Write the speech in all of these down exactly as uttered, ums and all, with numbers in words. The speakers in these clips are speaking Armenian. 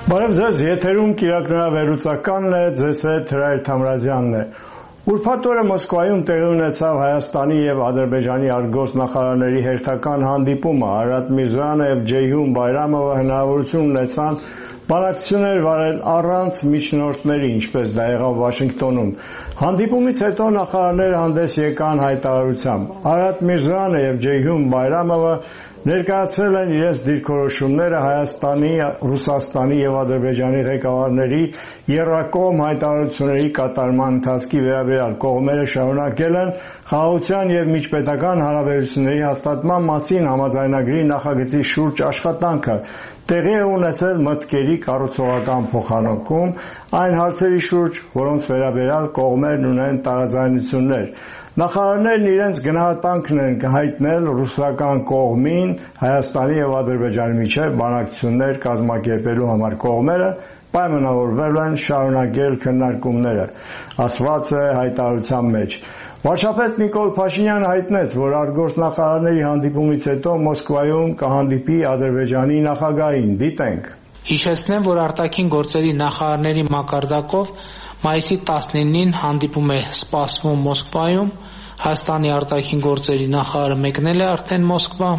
Բարև ձեզ, եթերում կիրակնարավերուցականն է, ձեզ հետ Հրայր Թամրազյանն է։ Ուրբաթ օրը Մոսկվայում տեղի ունեցավ Հայաստանի և Ադրբեջանի արտգործնախարարների հերթական հանդիպումը։ Արարատ Միրզոյանը և Ջեյհուն Բայրամովը հնարավորություն ունեցան բանակցություններ վարել առանց միջնորդների, ինչպես դա եղավ Վաշինգտոնում։ Հանդիպումից հետո նախարարները հանդես եկան հայտարարությամբ։ Արարատ Միրզոյանը և Ջեյհուն Բայրամովը ներկայացրել են իրենց դիրքորոշումները Հայաստանի, Ռուսաստանի և Ադրբեջանի ղեկավարների եռակողմ հայտարարությունների կատարման ընթացքի վերաբերյալ։ Կողմերը շարունակել են խաղաղության և միջպետական հարաբերությունների հաստատման մասին համաձայնագրի նախագծի շուրջ աշխատանքը։ Տեղի է ունեցել մտքերի կառուցողական փոխանակում այն հարցերի շուրջ, որոնց վերաբերյալ կողմերն ունեն տարաձայնություններ։ Նախարարներն իրենց գնահատանքն են հայտնել ռուսական կողմին Հայաստանի և Ադրբեջանի միջև բանակցություններ կազմակերպելու համար։ Կողմերը պայմանավորվել են շարունակել քննարկումները, ասված է հայտարարության մեջ։ Վարչապետ Նիկոլ Փաշինյանը հայտնեց, որ արտգործնախարարների հանդիպումից հետո Մոսկվայում կհանդիպի Ադրբեջանի նախագահին։ Դիտենք։ Հիշեցնեմ, որ արտաքին գործերի նախարարների մակարդակով մայիսի տասնինին հանդիպում է սպասվում Մոսկվայում։ Հայաստանի արտաքին գործերի նախարարը մեկնել է արդեն Մոսկվա։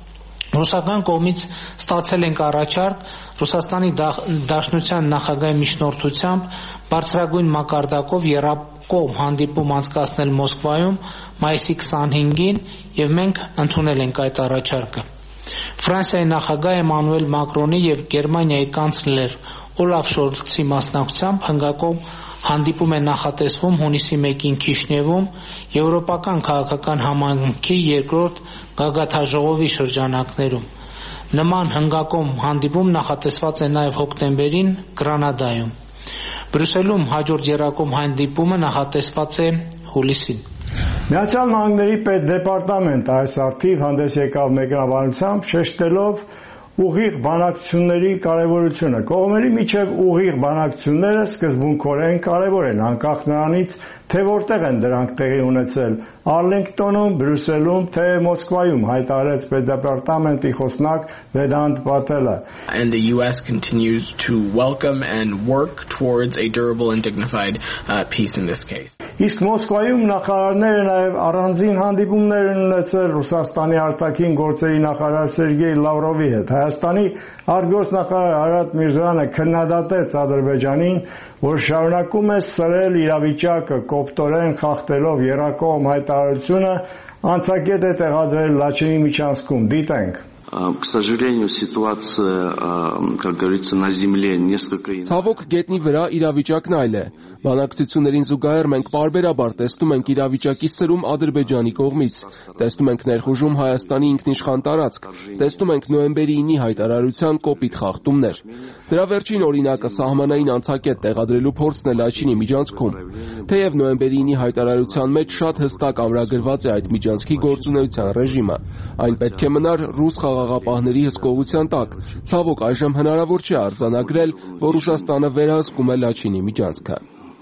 Ռուսական կողմից ստացել ենք առաջարկ Ռուսաստանի Դաշնության նախագահի միջնորդությամբ բարձրագույն մակարդակով եռակողմ հանդիպում անցկացնել Մոսկվայում մայիսի քսանհինգին և մենք ընդունել ենք այդ առաջարկը։ Ֆրանսիայի նախագահ Էմանուել Մակրոնի և Գերմանիայի կանցլեր Օլաֆ Շոլցի մասնակցությամբ հնգակողմ հանդիպում է նախատեսվում հունիսի մեկին Քիշնևում Եվրոպական քաղաքական համայնքի երկրորդ գագաթնաժողովի շրջանակներում։ Նման հնգակողմ հանդիպում նախատեսված է նաև հոկտեմբերին Գրանադայում։ Բրյուսելում հաջորդ եռակողմ հանդիպումը նախատեսված է հուլիսին։ Միացյալ Նահանգների պետդեպարտամենտը այս առթիվ հանդես եկավ մեկնաբանությամբ, շեշտելով ուղիղ բանակցությունների կարևորությունը։ Կողմերի միջև ուղիղ բանակցությունները սկզբունքորեն կարևոր են, անկախ նրանից, թե որտեղ են դրանք տեղի ունեցել՝ Արլինգտոնում, Բրյուսելում, թե Մոսկվայում, հայտարարեց պետդեպարտամենտի խոսնակ Վեդանտ Պատելը։ And the U S continues to welcome and work towards a durable and dignified uh, peace in this case. Իսկ Մոսկվայում նախարարները նաև առանձին հանդիպումներ են ունեցել Ռուսաստանի արտաքին գործերի նախարար Սերգեյ Լավրովի հետ։ Հայաստանի արտգործնախարար Արարատ Միրզոյանը քննադատեց Ադրբեջանին, որ շարունակում է սրել իրավիճակը, կոպտորեն խախտելով եռակողմ հայտարարությունը, անցակետ է տեղադրել Լաչինի միջանցքում։ Դիտենք։ К сожалению, ситуация, как говорится, на земле несколько иная. Ցավոք գետնի վրա իրավիճակն այլ է։ Բանակցություններին զուգահեռ մենք պարբերաբար տեսնում ենք իրավիճակի սրում Ադրբեջանի կողմից, տեսնում ենք ներխուժում Հայաստանի ինքնիշխան տարածք, տեսնում ենք նոյեմբերի ինի հայտարարության կոպիտ խախտումներ։ Դրա վերջին օրինակը սահմանային անցակետ տեղադրելու փորձն է Լաչինի միջանցքում։ Թեև նոյեմբերի ինի հայտարարության մեջ շատ հստակ ամրագրված է այդ միջանցքի գործունեության ռեժիմը, այն պետք է մնար ռուս խաղաղապահների հսկողության տակ։ Ցավոք այժմ հնարավոր չէ արձանագրել, որ Ռուսաստանը վերահսկում է Լաչինի միջանցքը։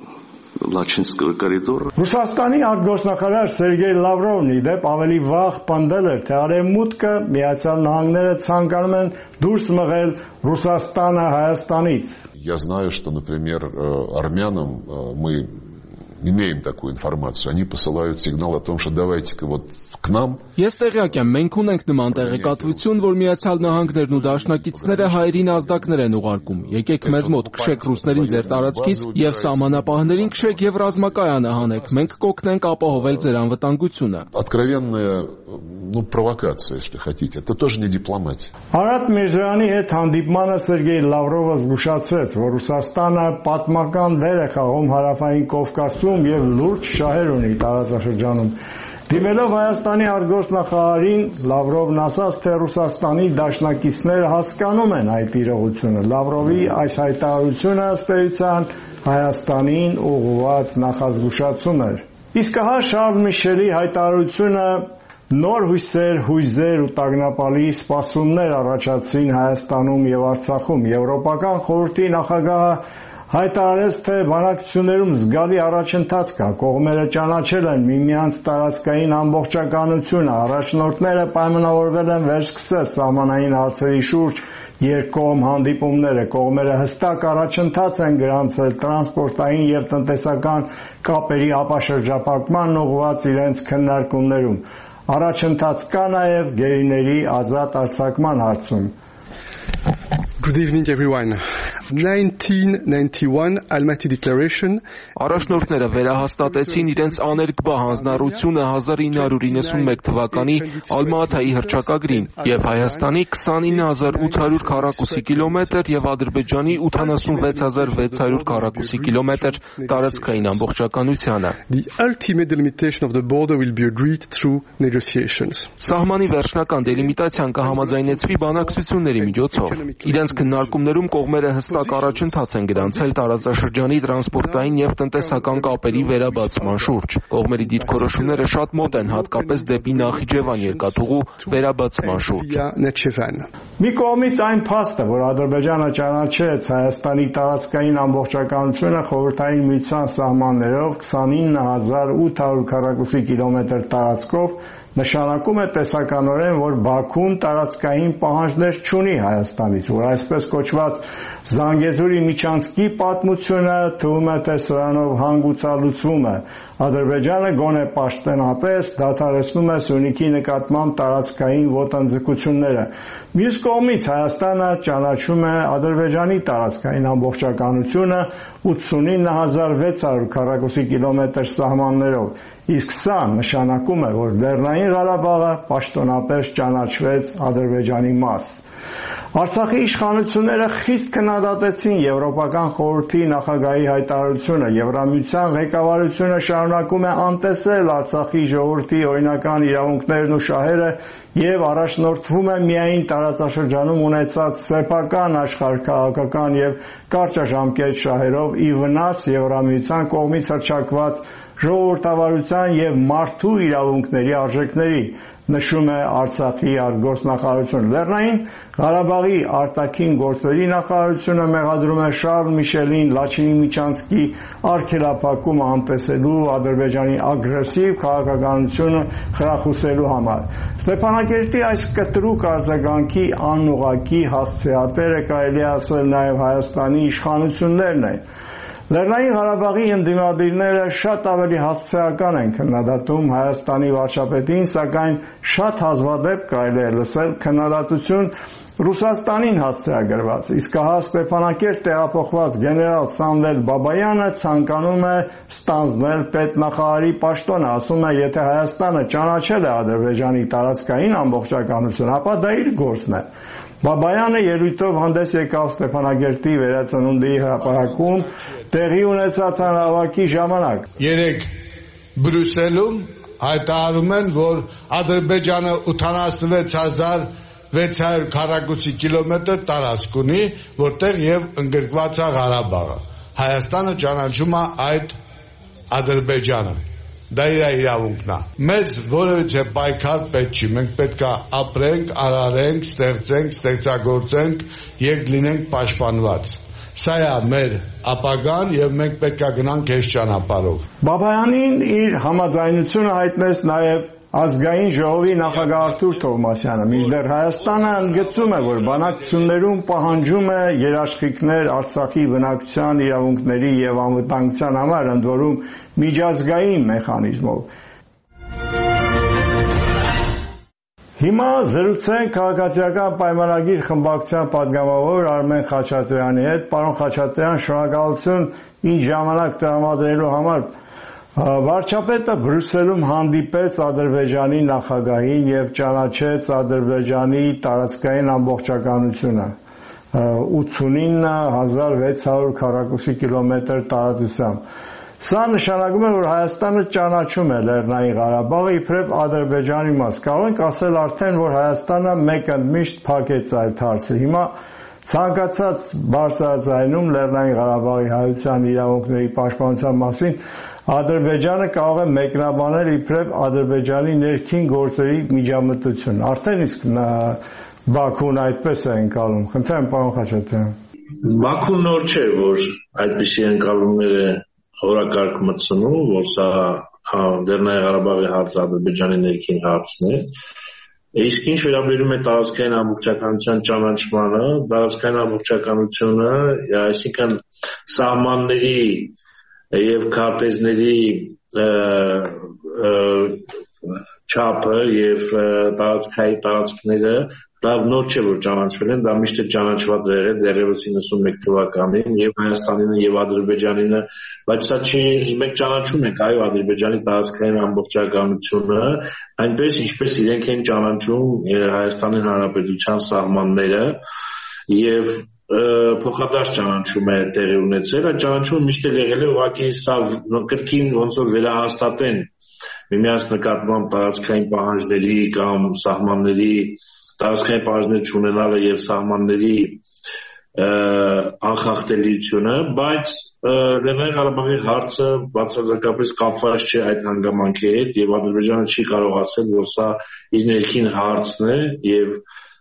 Ռուսաստանի արտգործնախարար Սերգեյ Լավրովն ի դեպ ավելի վաղ պնդել էր, թե Արևմուտքը, Միացյալ Նահանգները ցանկանում են դուրս մղել Ռուսաստանը Հայաստանից։ Я знаю, что, например, армянам мы имеем такую информацию. Они посылают сигнал о том, что давайте-ка вот к нам. Ես տեղյակ եմ, մենք ունենք նման տեղեկատվություն, որ Միացյալ Նահանգներն ու դաշնակիցները հայերին ազդակներ են уղարկում։ Եկեք մեզ մոտ քշեք ռուսներին ձեր տարածքից եւ սահմանապահներին քշեք եւ ռազմակայանը հանեք։ Մենք կօգնենք ապահովել ձեր անվտանգությունը։ Откровенная, ну, провокация, если хотите. Это тоже не дипломатия. Արարատ Միրզոյանի հետ հանդիպմանը Սերգեյ Լավրովը զգուշացրեց, որ Ռուսաստանը պատմական դեր է խաղում Հարավային Կովկասում եւ լուրջ շահեր ունի տարածաշրջանում։ Դիմելով Հայաստանի արտգործնախարարին, Լավրովն ասաց, թե Ռուսաստանի դաշնակիցները հասկանում են այդ իրողությունը։ Լավրովի այս հայտարարությունը ըստ էության Հայաստանին ուղղված նախազգուշացում էր։ Իսկ հա Շարլ Միշելի հայտարարությունը նոր հույսեր, հույզեր ու տագնապալի սպասումներ առաջացրին Հայաստանում եւ Արցախում։ Եվրոպական խորհրդի նախագահը հայտարարեց, թե բանակցություններում զգալի առաջընթաց կա, կողմերը ճանաչել են միմյանց տարածքային ամբողջականությունը, առաջնորդները պայմանավորվել են վերսկսել սահմանային հարցերի շուրջ երկկողմ հանդիպումները, կողմերը հստակ առաջընթաց են գրանցել տրանսպորտային եւ տնտեսական կապերի ապաշրջափակման ուղղված իրենց քննարկումներում։ Առաջընթաց կա նաեւ գերիների ազատ արձակման հարցում։ Good evening everyone. nineteen ninety-one Almaty Declaration Առաջնորդները վերահաստատեցին իրենց աներկբա հանձնառությունը հազար ինը հարյուր իննսունմեկ թվականի Ալմատայի հռչակագրին եւ Հայաստանի քսանինը հազար ութ հարյուր քառակուսի կիլոմետր եւ Ադրբեջանի ութանասունվեց հազար վեց հարյուր քառակուսի կիլոմետր տարածքային ամբողջականությանը։ The ultimate delimitation of the border will be agreed through negotiations. Սահմանի վերջնական դելիմիտացիան կհամաձայնեցվի բանակցությունների միջոցով։ Իրենց քննարկումներում կողմերը հստակ առաջընթաց են գրանցել տարածաշրջանի տրանսպորտային եւ տնտեսական կապերի վերաբացման շուրջ։ Կողմերի դիրքորոշումները շատ մոտ են, հատկապես դեպի Նախիջևան երկաթուղու վերաբացման շուրջ։ Մի կողմից այն փաստը, որ Ադրբեջանը ճանաչեց Հայաստանի տարածքային ամբողջականությունը խորհրդային միության սահմաններով քսանինը հազար ութ հարյուր քառակուսի կիլոմետր տարածքով, նշանակում է տեսականորեն, որ Բաքուն տարածքային պահանջներ չունի Հայաստանից, որ այսպես կոչված Զանգեզուրի միջանցքի պատմությունը թվում է, թե սրանով հանգուցալուծվում է։ Ադրբեջանը գոնե պաշտոնապես դադարեցնում է Սյունիքի նկատմամբ տարածքային ոտնձգությունները։ Մյուս կողմից Հայաստանը ճանաչում է Ադրբեջանի տարածքային ամբողջականությունը ութսունինը հազար վեց հարյուր քառակուսի կիլոմետր սահմաններով, իսկ սա նշանակում է, որ Լեռնային Ղարաբաղը պաշտոնապես ճանաչվեց Ադրբեջանի մաս։ Արցախի իշխանությունները խիստ քննադատեցին Եվրոպական խորհրդի նախագահի հայտարարությունը։ Եվրամիության ղեկավարությունը շարունակում է անտեսել Արցախի ժողովրդի օրինական իրավունքներն ու շահերը եւ առաջնորդվում է միայն տարածաշրջանում ունեցած սեփական աշխարհքաղաքական եւ կարճաժամկետ շահերով ի վնաս Եվրամիության կողմից հռչակված ժողովրդավարության եւ մարդու իրավունքների արժեքների, նշում է Արցախի արտգործնախարարությունը։ Լեռնային Ղարաբաղի արտաքին գործերի նախարարությունը մեղադրում է Շարլ Միշելին Լաչինի միջանցքի արգելափակումը անտեսելու Ադրբեջանի ագրեսիվ քաղաքականությունը խրախուսելու համար։ Ստեփանակերտի այս կտրուկ արձագանքի անուղղակի հասցեատերը կարելի է ասել նաև Հայաստանի իշխանություններն են։ Լեռնային Ղարաբաղի ընդդիմադիրները շատ ավելի հասցեական են քննադատում Հայաստանի վարչապետին, սակայն շատ հազվադեպ կարելի է լսել քննադատություն Ռուսաստանին հասցեագրված, իսկ հա Ստեփանակերտ տեղափոխված գեներալ Սամվել Բաբայանը ցանկանում է ստանձնել պետնախարարի պաշտոնը, ասում է, եթե Հայաստանը ճանաչել է Ադրբեջանի տարածքային ամբողջականությունը, ապա դա իր գործն է։ Բաբայանը ելույթով հանդես եկավ Ստեփանակերտի վերածնունդի հրապարակում տեղի ունեցած հանրահավաքի ժամանակ։ Երեք Բրյուսելում հայտարարում են, որ Ադրբեջանը ութանասունվեց հազար վեց հարյուր քառակուսի կիլոմետր տարածք ունի, որտեղ եւ ընդգրկված է Ղարաբաղը։ Հայաստանը ճանաչում է այդ Ադրբեջանը։ Դա իր իրավունքն է։ Մեզ որևիցե պայքար պետք չի, մենք պետք է ապրենք, արարենք, ստեղծենք, ստեղծագործենք եւ լինենք պաշտպանված։ Սա է մեր ապագան եւ մենք պետք է գնանք այս ճանապարհով։ Բաբայանին իր համաձայնությունը հայտնեց նաեւ Ազգային ժողովի նախագահ Արթուր Թովմասյանը, մինչդեռ Հայաստանը ընդգծում է, որ բանակցություններում պահանջում է երաշխիքներ Արցախի բնակչության իրավունքների եւ անվտանգության համար, ընդ որում միջազգային մեխանիզմով։ Հիմա զրուցենք քաղաքացիական պայմանագիր խմբակցության պատգամավոր Արմեն Խաչատրյանի հետ։ Պարոն Խաչատրյան, շնորհակալություն ինձ ժամանակ տրամադրելու համար։ Վարչապետը Բրյուսելում հանդիպեց Ադրբեջանի նախագահին եւ ճանաչեց Ադրբեջանի տարածքային ամբողջականությունը ութսունինը հազար վեց հարյուր քառակուսի կիլոմետր տարածությամբ։ Սա նշանակում է, որ Հայաստանը ճանաչում է Լեռնային Ղարաբաղը իբրև Ադրբեջանի մաս։ Կարող ենք ասել արդեն, որ Հայաստանը մեկընդմիշտ փակեց այդ հարցը։ Հիմա ցանկացած բարձրաձայնում Լեռնային Ղարաբաղի հայության իրավունքների պաշտպանության մասին Ադրբեջանը կարող է մեկնաբանել իբրև Ադրբեջանի ներքին գործերի միջամտություն։ Արդեն իսկ Բաքուն այդպես է ընկալում։ Խնդրեմ, պարոն Խաչատրյան։ Բաքուն նոր չէ, որ այդպիսի ընկալումները օրակարգ մտցնում, որ սա Լեռնային Ղարաբաղի հարցը Ադրբեջանի ներքին հարցն է։ Իսկ ինչ վերաբերում է տարածքային ամբողջականության ճանաչմանը, տարածքային ամբողջականությունը, այսինքն սահմանների եւ քարտեզների չափը եւ տարածքային տարածքները դա նոր չէ, որ ճանաչվել են, դա միշտ ճանաչված է եղել դեռևս իննսունմեկ թվականին եւ Հայաստանին եւ Ադրբեջանին, բայց սա չի, մենք ճանաչում ենք այո Ադրբեջանի տարածքային ամբողջականությունը, այնպես ինչպես իրենք են ճանաչում Հայաստանի Հանրապետության սահմանները եւ փոխադարձ ճանաչում է տեղի ունեցել, այդ ճանաչումը միշտ եղել է ուղղակի սա կրկին ոնց որ վերահաստատեն միմյանց նկատմամբ տարածքային պահանջների կամ սահմանների տարածքային պահանջներ չունենալը եւ սահմանների անխախտելիությունը, բայց Լեռնային Ղարաբաղի հարցը բացարձակապես կապված չէ այդ հանգամանքի հետ եւ Ադրբեջանը չի կարող ասել, որ սա իր ներքին հարցն է եւ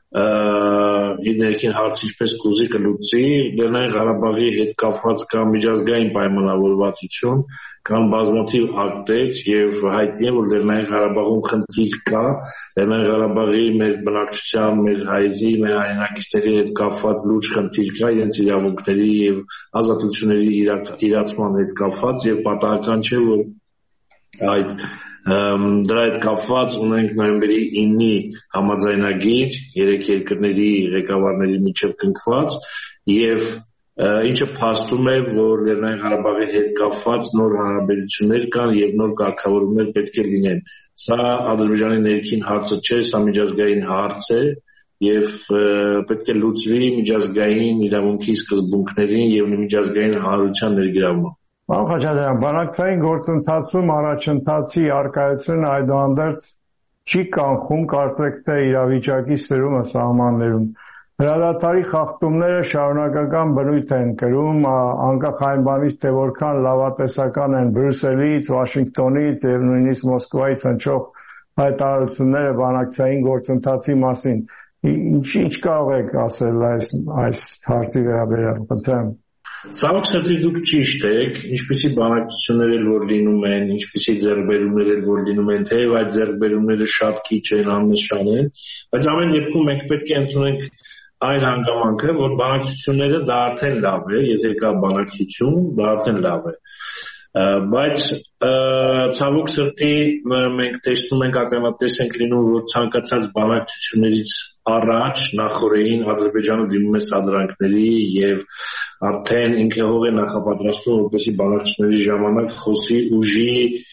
իր ներքին հարցը ինչպես կուզի կլուծի, Լեռնային Ղարաբաղի հետ կապված կամ միջազգային պայմանավորվածություն կամ բազմաթիվ ակտեր եւ հայտնի է, որ Լեռնային Ղարաբաղում խնդիր կա, Լեռնային Ղարաբաղի մեր բնակչության, մեր հայերի, մեր հայրենակիցների հետ կապված լուրջ խնդիր կա, իրենց իրավունքների եւ ազատությունների իրացման հետ կապված եւ պատահական չէ, որ այդ դրա հետ կապված ունենք նոյեմբերի իննի համաձայնագիր երեք երկրների ղեկավարների միջև կնքված եւ ինչը փաստում է, որ Լեռնային Ղարաբաղի հետ կապված նոր հարաբերություններ կան եւ նոր կարգավորումներ պետք է լինեն։ Սա Ադրբեջանի ներքին հարցը չէ, սա միջազգային հարց է եւ պետք է լուծվի միջազգային իրավունքի սկզբունքներին եւ միջազգային հանրության ներգրավմամբ։ Պարոն Խաչատրյան, բանակցային գործընթացում առաջընթացի արկայությունը այդուհանդերձ չի կանխում կարծեք թե իրավիճակի սրումը սահմաններում։ Հրադադարի խախտումները շարունակական բնույթ են կրում, անկախ այն բանից, թե որքան լավատեսական են Բրյուսելից, Վաշինգտոնից եւ նույնիսկ Մոսկվայից հնչող հայտարարությունները բանակցային գործընթացի մասին։ Ինչ ինչ կարող եք ասել այս այս հարցի վերաբերյալ, խնդրեմ։ Ցավոք սրտի դուք ճիշտ եք, ինչպիսի բանակցություններ էլ որ լինում են, ինչպիսի ձեռքբերումներ էլ որ լինում են, թեև այդ ձեռքբերումները շատ քիչ են, աննշան են, բայց ամեն դեպքում մենք պետք է ընդունենք այն հանգամանքը, որ բանակցությունները դա արդեն լավ է, եթե կա բանակցություն, դա արդեն լավ է։ Բայց ցավոք սրտի մենք տեսնում ենք, ականատես ենք լինում, որ ցանկացած բանակցություններից առաջ նախորդին Ադրբեջանը դիմում է սադրանքների եւ արդեն ինքը հող է նախապատրաստում, որպեսզի բանակցությունների ժամանակ խոսի ուժի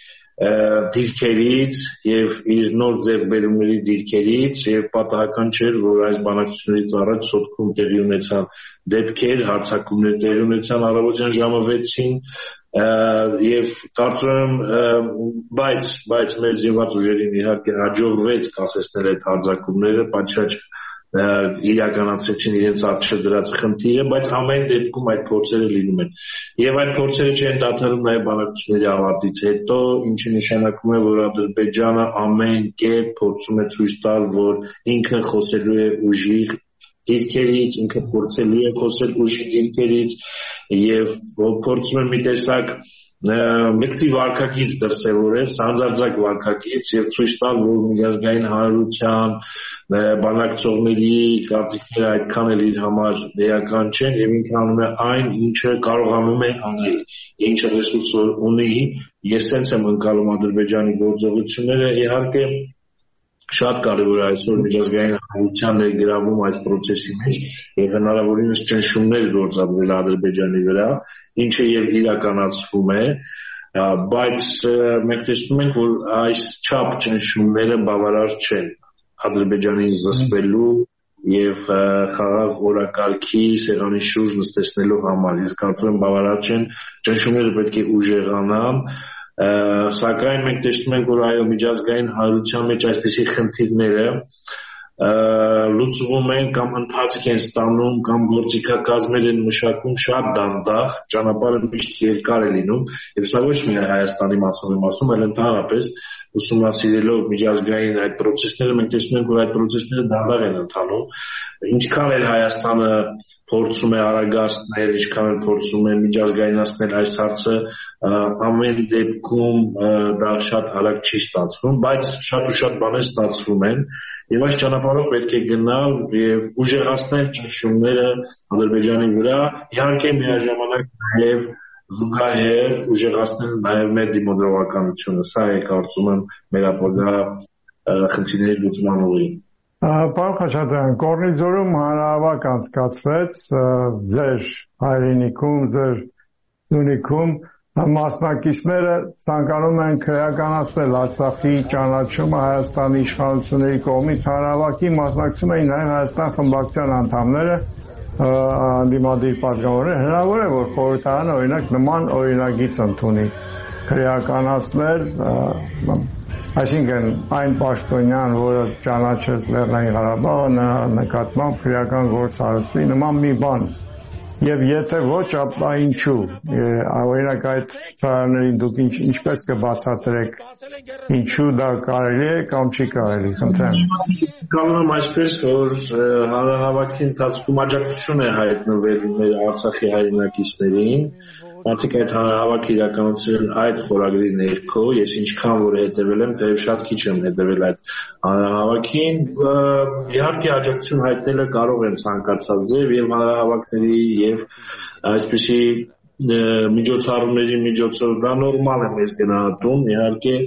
դիրքերից եւ իր նոր ձեռքբերումների դիրքերից եւ պատահական չէր, որ այս բանակցություններից առաջ Սոտքում տեղի ունեցան դեպքեր, հարձակումներ տեղի ունեցան առավոտյան ժամը վեցին եւ կարծում եմ բայց բայց մեր զինված ուժերին իհարկե հաջողվեց կասեցնել այդ հարձակումները, պատշաճ իրականացրեցին իրենց առջև դրած խնդիրը, բայց ամեն դեպքում այդ փորձերը լինում են եւ այդ փորձերը չեն դադարում նաեւ բանակցությունների ավարտից հետո, ինչը նշանակում է, որ Ադրբեջանը ամեն կերպ փորձում է ցույց տալ, որ ինքը խոսելու է ուժի դիրքերից, ինքը փորձելու է խոսել ուժի դիրքերից եւ փորձում է մի տեսակ մեկտի վարկակից դրսևորել, սանձարձակ վարկակից եւ ցույց տալ, որ միջազգային հանրության բանակցողների կարծիքները այդքան էլ իր համար էական չեն եւ ինքը անում է այն, ինչը կարողանում է անել, ինչը ռեսուրս ունի։ Ես sense եմ ընկալում Ադրբեջանի գործողությունները, իհարկե շատ կարևոր է այսօր միջազգային հանրության ներգրավում այս process-ի մեջ եւ հնարավորինս ճնշումներ գործադրել Ադրբեջանի վրա, ինչը եւ իրականացվում է, բայց մենք տեսնում ենք, որ այս չափ ճնշումները բավարար չեն Ադրբեջանին զսպելու եւ խաղաղ օրակարգի սեղանի շուրջ նստեցնելու համար։ Ես կարծում եմ բավարար չեն, ճնշումները պետք է ուժեղանան, սակայն մենք տեսնում ենք, որ այո միջազգային հանրության մեջ այսպիսի խնդիրները լուծվում են կամ ընթացք են ստանում կամ գործիքակազմեր են մշակում շատ դանդաղ, ճանապարհը միշտ երկար է լինում եւ սա ոչ միայն Հայաստանի մասով եմ ասում, այլ ընդհանրապես ուսումնասիրելով միջազգային այդ process-ները մենք տեսնում ենք, որ այդ process-ները դանդաղ են ընթանում, ինչքան էլ Հայաստանը փորձում է արագացնել, ինչքան էլ փորձում է միջազգայնացնել այս հարցը, ամեն դեպքում դա շատ արագ չի ստացվում, բայց շատ ու շատ բաներ ստացվում են, եւ այս ճանապարհով պետք է գնալ եւ ուժեղացնել ճնշումները Ադրբեջանի վրա, իհարկե միաժամանակ նաեւ զուգահեռ ուժեղացնել նաեւ մեր դիմադրողականությունը, սա է կարծում եմ մեր ապագա խնդիրների լուծման ուղին։ Պարոն Խաչատրյան, Կորնիձորում հանրահավաք անցկացվեց ձեր հայրենիքում, ձեր Սյունիքում, մասնակիցները ցանկանում են քրեականացնել Արցախի ճանաչումը Հայաստանի իշխանությունների կողմից, հանրահավաքի մասնակցում էին նաև Հայաստան խմբակցության անդամները, անդիմադիր պատգամավորներ, հնարավոր է, որ խորհրդարանը օրինակ նման օրինագիծ ընդունի քրեականացնել, այսինքն այն պաշտոնյան, որը ճանաչեց Լեռնային Ղարաբաղը, նրա նկատմամբ քրեական գործ արվի, նման մի բան։ Եվ եթե ոչ, ապա ինչու։ Օրինակ այդ ցուցարարներին դուք ինչպես կբացատրեք, ինչու դա կարելի է կամ չի կարելի, խնդրեմ։ Կարող եմ այսպես, որ հանրահավաքի ընթացքում աջակցություն է հայտնվել մեր Արցախի հայրենակիցներին, մարդիկ այդ հանրահավաքը իրականացրել այդ խորագրի ներքո, ես ինչքան որ հետևել եմ, թեև շատ քիչ եմ հետևել այդ հանրահավաքին, իհարկե աջակցություն հայտնելը կարող են ցանկացած ձև եւ հանրահավաքների եւ այսպիսի միջոցառումների միջոցով դա նորմալ է մեզ գնահատում, իհարկե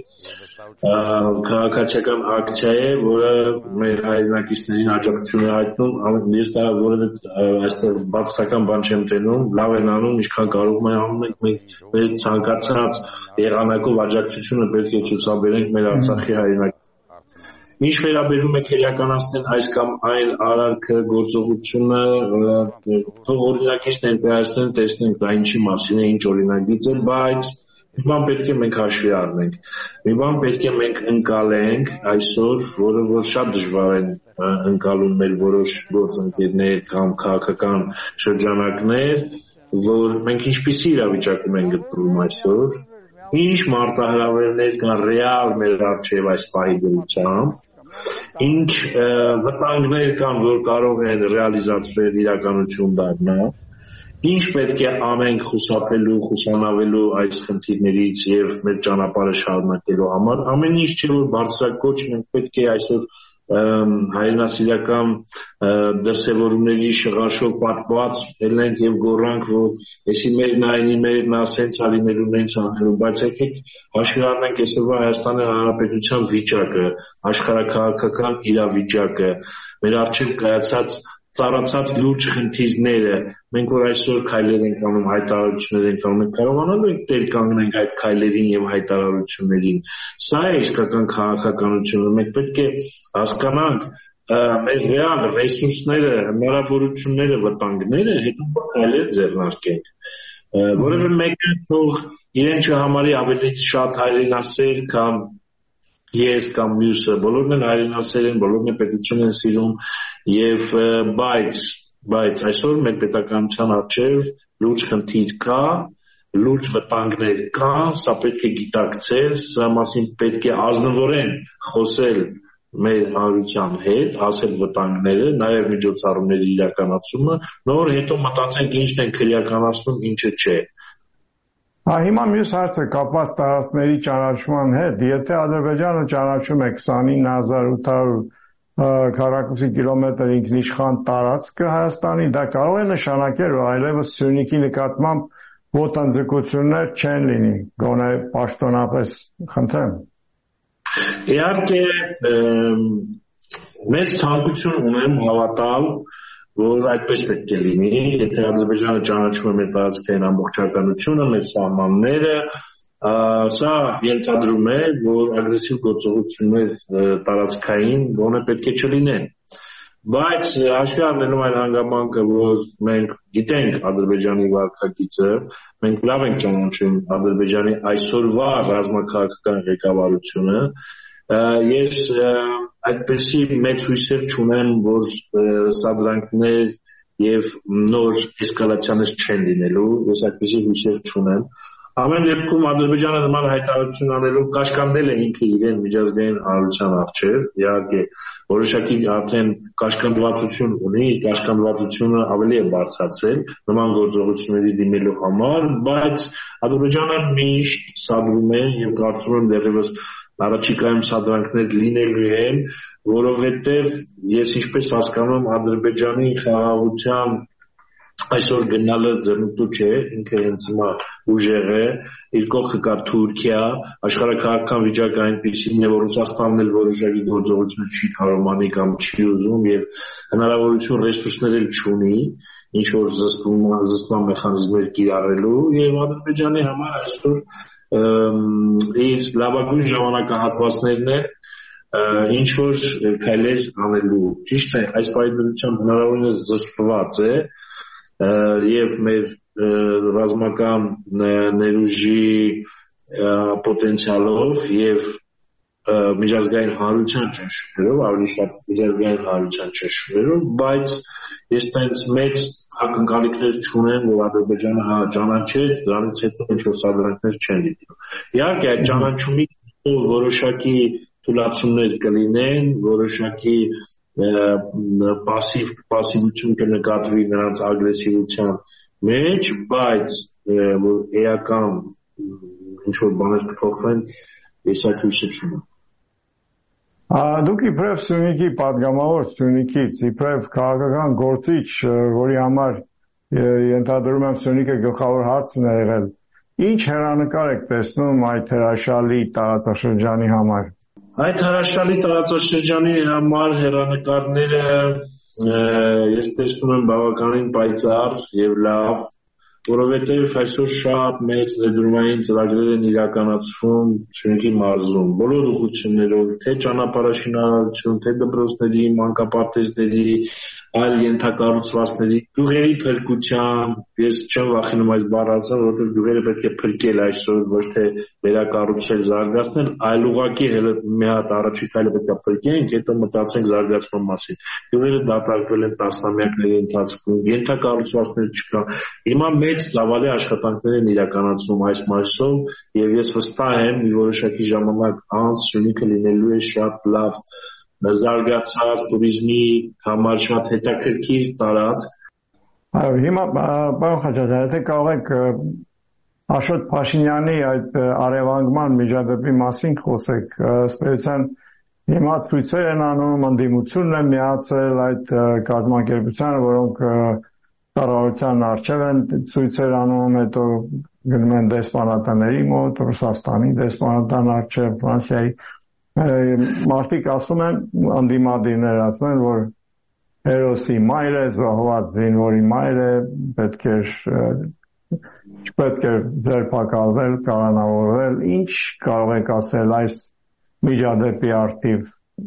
քաղաքացիական ակցիա է, որը մեր հայրենակիցներին աջակցություն է հայտնում, ես դա որևէ այստեղ բացասական բան չեմ տենում, լավ են անում, ինչքան կարող ենք անում ենք, մենք մեր ցանկացած եղանակով աջակցությունը պետք է ցուցաբերենք մեր Արցախի հայրենակիցներին։ Ինչ վերաբերում է քրեականացնել այս կամ այն արարքը, գործողությունը, թող օրինակից ներկայացնեն, տեսնենք դա ինչի մասին է, ինչ օրինագիծ է, բայց մի բան պետք է մենք հաշվի առնենք, մի բան պետք է մենք ընկալենք այսօր, որը որ շատ դժվար են ընկալում մեր որոշ գործընկերներ կամ քաղաքական շրջանակներ, որ մենք ինչպիսի իրավիճակում ենք գտնվում այսօր, ինչ մարտահրավերներ կան ռեալ մեր առջև այս պահի դրությամբ, ինչ վտանգներ կան, որ կարող են ռեալիզացվել իրականություն դառնալ, ինչ պետք է անենք խուսափելու, խուսանավելու այս խնդիրներից եւ մեր ճանապարհը շարունակելու համար, ամեն ինչ չէ որ բարձրակոչ մենք պետք է այսօր հայրենասիրական դրսևորումների շղարշով պատված ելնենք եւ գոռանք, որ եսի մերն այնի մերն ասենց արինելու նենց անելու, բայց եկեք հաշվի առնենք այսօրվա Հայաստանի Հանրապետության վիճակը, աշխարհաքաղաքական իրավիճակը, մեր առջև կայացած ծառացած լուրջ խնդիրները, մենք որ այսօր քայլեր ենք անում, հայտարարություններ ենք անում, մենք կարողանալու ենք տեր կանգնենք այդ քայլերին եւ հայտարարություններին։ Սա է իսկական քաղաքականությունը, մենք պետք է հասկանանք մեր ռեալ ռեսուրսները, հնարավորությունները, վտանգները, հետո քայլեր ձեռնարկենք։ Որևէ մեկը թող իրեն չհամարի ավելի շատ հայրենասեր, քան ես կամ մյուսը, բոլորն են հայրենասեր են, բոլորն են պետություն են սիրում եւ բայց բայց այսօր մեր պետականության առջև լուրջ խնդիր կա, լուրջ վտանգներ կա, սա պետք է գիտակցել, սա մասին պետք է ազնվորեն խոսել մեր հանրության հետ, ասել վտանգները, նաեւ միջոցառումների իրականացումը, նոր հետո մտածենք ինչն են քրեականացնում, ինչը չէ։ Հիմա մյուս հարցը կապված տարածքների ճանաչման հետ, եթե Ադրբեջանը ճանաչում է քսանինը հազար ութ հարյուր քառակուսի կիլոմետր ինքնիշխան տարածքը Հայաստանի, դա կարող է նշանակել, որ այլևս Սյունիքի նկատմամբ ոտնձգություններ չեն լինի, գոնե պաշտոնապես, խնդրեմ։ Իհարկե, մեծ ցանկություն ունեմ հավատալ, որ այդպես պետք է լինի, եթե Ադրբեջանը ճանաչում է մեր տարածքային ամբողջականությունը, մեր սահմանները, սա ենթադրում է, որ ագրեսիվ գործողություններ տարածքային գոնե պետք է չլինեն։ Բայց հաշվի առնելով այն հանգամանքը, որ մենք գիտենք Ադրբեջանի վարքագիծը, մենք լավ ենք ճանաչում Ադրբեջանի այսօրվա ռազմաքաղաքական ղեկավարությունը, ես այդպեսի մեծ հույսեր չունեմ, որ սադրանքներ եւ նոր էսկալացիաներ չեն լինելու, ես այդպեսի հույսեր չունեմ, Ամեն դեպքում Ադրբեջանը նման հայտարարություն անելով կաշկանդել է ինքը իրեն միջազգային հանրության առջև, իհարկե որոշակի արդեն կաշկանդվածություն ունի, կաշկանդվածությունը ավելի է բարձրացել նման գործողությունների դիմելու համար, բայց Ադրբեջանը միշտ սադրում է եւ կարծում եմ դեռևս առաջիկայում սադրանքներ լինելու են, որովհետեւ ես ինչպես հասկանում եմ Ադրբեջանի խաղաղության այսօր գնալը ձեռնտու չէ, ինքը հենց հիմա ուժեղ է, իր կողքը կա Թուրքիա, աշխարհաքաղաքական վիճակը այնպիսին է, որ Ռուսաստանն էլ որոշակի գործողություն չի կարող անի կամ չի ուզում եւ հնարավորություն ռեսուրսներ էլ չունի, ինչ որ զսպում զսպման մեխանիզմներ կիրառելու եւ Ադրբեջանի համար այսօր իր լավագույն ժամանակահատվածներն է ինչ որ քայլեր անելու։ Ճիշտ է, այս պայմանությամբ հնարավորինս զսպված է եւ մեր ռազմական ներուժի պոտենցիալով եւ միջազգային հանրության ճնշումներով, ավելի շատ միջազգային հանրության ճնշումներով, բայց ես տենց մեծ ակնկալիքներ չունեմ, որ Ադրբեջանը հա ճանաչեց, դրանից հետո ինչ-որ սադրանքներ չեն լինելու։ Իհարկե այդ ճանաչումից որոշակի թուլացումներ կլինեն, որոշակի պասիվ պասիվություն կնկատվի նրանց ագրեսիվության մեջ, բայց որ էական ինչ-որ բաներ կփոխվեն, ես այդ հույսը չունեմ։ Դուք իբրև Սյունիքի պատգամավոր Սյունիքից, իբրև քաղաքական գործիչ, որի համար ենթադրում եմ Սյունիքը գլխավոր հարցն է եղել, ինչ հեռանկար եք տեսնում այդ հրաշալի տարածաշրջանի համար։ Այդ հրաշալի տարածաշրջանի համար հեռանկարները ես տեսնում եմ բավականին պայծառ եւ լավ, որովհետեւ այսօր շատ մեծ ներդրումային ծրագրեր են իրականացվում Սյունիքի մարզում, բոլոր ուղղություններով, թե ճանապարհաշինարարություն, թե դպրոցների, մանկապարտեզների, այլ ենթակառուցվածքների, գյուղերի փրկության, ես չեմ վախենում այս բառը ասել, որովհետեւ գյուղերը պետք է փրկել այսօր, ոչ թե վերակառուցել, զարգացնել, այլ ուղղակի մի հատ առաջի քայլը պետք է փրկենք, հետո մտածենք զարգացման մասին։ Գյուղերը դատարկվել են տասնամյակների ընթացքում, ենթակառուցվածքներ չկան։ Հիմա մեծ ծավալի աշխատանքներ են իրականացվում այս մասով եւ ես վստահ եմ մի որոշակի ժամանակ անց Սյունիքը լինելու է շատ լավ զարգացած туриզմի համար շատ հետաքրքիր տարածք։ Այո, հիմա պարոն Խաչատրյան, եթե կարող եք Աշոտ Փաշինյանի այդ արևանգման միջադեպի մասին խոսեք, ըստ էության հիմա ցույցեր են անում, ընդդիմությունն է միացել այդ կազմակերպությանը, որոնք կառավարության առջև են ցույցեր անում, հետո գնում են դեսպանատների մոտ, Ռուսաստանի դեսպանատան առջև, Ֆրանսիայի մարդիկ ասում են, ընդդիմադիրներ ասում են, որ հերոսի մայր է, զոհված զինվորի մայր է, պետք է չպետք է ձերբակալվել, կալանավորվել, ինչ կարող եք ասել այս միջադեպի առթիվ։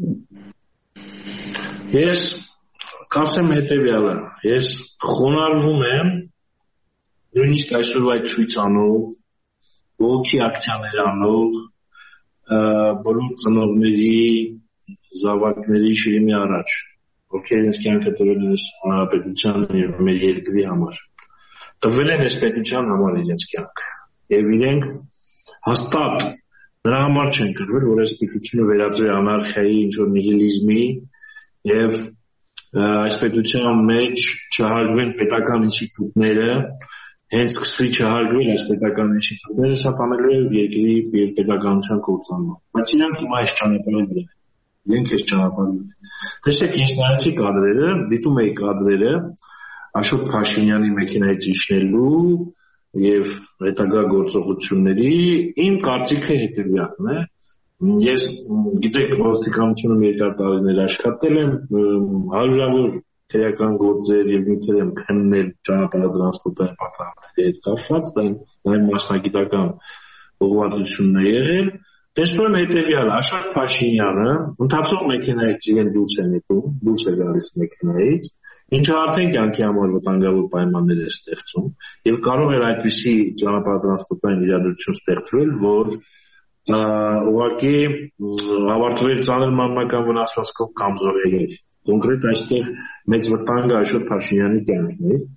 Ես կասեմ հետևյալը, ես խոնարհվում եմ նույնիսկ այսօր այդ ցույց անող, ոգի ակցիաներ անող, բոլոր ծնողների, զավակների շիրիմի առաջ, ովքեր իրենց կյանքը տվել են հանրապետության եւ մեր երկրի համար։ Տվել են այս պետության համար իրենց կյանքը։ Եվ իրենք հաստատ նրա համար չեն գրվել, որ այս պետությունը վերածվի անարխիայի, ինչ-որ նիհիլիզմի եւ այս պետության մեջ չհարգվեն պետական ինստիտուտները, հենց սկսվի չհարգվել այս պետական ինստիտուտները, սա տանելու է երկրի պետականության կործանման։ Բայց իրանք հիմա այս ճանապարհը գնան։ Իրենք այս ճանապարհը գնան։ Տեսեք, ես նայեցի կադրերը, դիտում էի կադրերը Աշոտ Փաշինյանի մեքենայից իջնելու եւ հետագա գործողությունների, իմ կարծիքը հետեւյալն է։ Ես գիտեք, ոստիկանությունը մի երկար տարիներ աշխատել եմ, հարյուրավոր քրեական գործեր եւ նյութեր եմ քննել ճանապարհատրանսպորտային պատահարների հետ կապված, դա այն մասնագիտական ուղղվածությունն է եղել։ Տեսնում եմ հետեւյալը, Աշոտ Փաշինյանը ընթացող մեքենայից իրեն դուրս է նետում, դուրս է գալիս մեքենայից, ինչը արդեն կյանքի համար վտանգավոր պայմաններ է ստեղծում եւ կարող էր այդպիսի ճանապարհատրանսպորտային իրադրություն ստեղծվել, որ ուղղակի ավարտվել ծանր մարմնական վնասվածքով կամ զոհերով։ Կոնկրետ այստեղ մեծ վտանգը Աշոտ Փաշինյանի կյանքն է,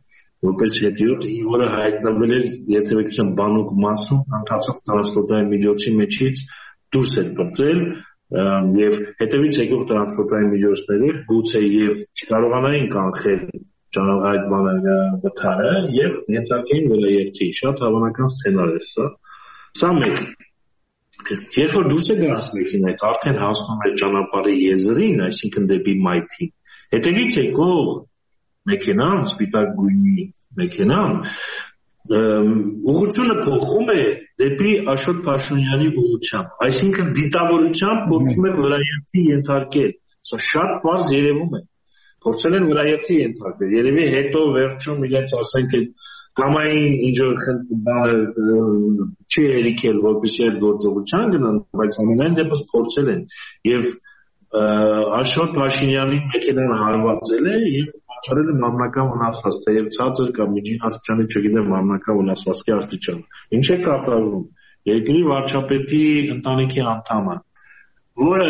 որպես հետիոտ, որը հայտնվել էր երթևեկության բանուկ մասում ընթացող տրանսպորտային միջոցի մեջից դուրս էր բրծել եւ հետևից եկող տրանսպորտային միջոցները գուցե եւ չկարողանային կանխել այդ բանը վթարը եւ ենթարկեին վելաերթի շատ հավանական սցենար էր սա սա մեկ երբ որ դուրս է գալիս մեքենայից արդեն հասնում է ճանապարհի եզրին այսինքն դեպի մայթին հետևից եկող մեքենան սպիտակ գույնի մեքենան ուղղությունը փոխում է դեպի Աշոտ Փաշինյանի ուղղությամբ այսինքն դիտավորությամբ փորձում է վրայերթի ենթարկել սա շատ պարզ երևում է փորձել են վրայերթի ենթարկել երևի հետո վերջում իրենց ասենք կամային ինչ-որ բանը չի հերիքել որպեսզի այդ գործողության գնան բայց ամենայն դեպս փորձել են եւ Աշոտ Փաշինյանի մեքենան հարվածել է եւ պատճառել է մարմնական վնասվածք, թեև ցածր կամ միջին աստիճանի չգիտեմ մարմնական վնասվածքի աստիճան։ Ինչ է կատարվում։ Երկրի վարչապետի ընտանիքի անդամը, որը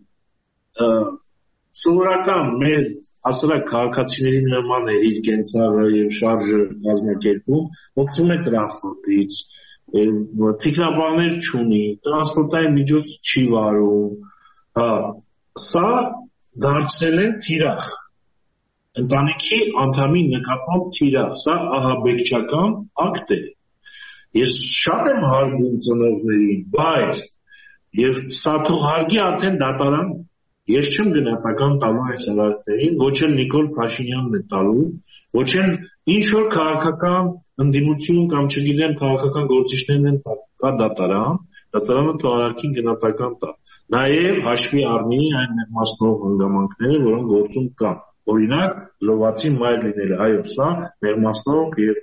սովորական մեր հասարակ քաղաքացիների նման է իր կենցաղը եւ շարժը կազմակերպում, օգտվում է տրանսպորտից, թիկնապահներ չունի, տրանսպորտային միջոց չի վարում, հա, սա դարձել է թիրախ ընտանիքի անդամի նկատմամբ թիրախ, սա ահաբեկչական ակտ է։ Ես շատ եմ հարգում ծնողներին, բայց եւ սա թող հարգի արդեն դատարան, ես չեմ գնահատական տալու այս արարքներին, ոչ էլ Նիկոլ Փաշինյանն է տալու, ոչ էլ ինչ որ քաղաքական ընդդիմություն կամ չգիտեմ քաղաքական գործիչներն են կա դատարան, դատարանը թող արարքին գնահատական տա։ Նաեւ հաշվի առնի այն ներմասնող հանգամանքները, որոնք գործում կան։ Օրինակ, զոհվածի մայր լինելը, այո, սա ներմասնող եւ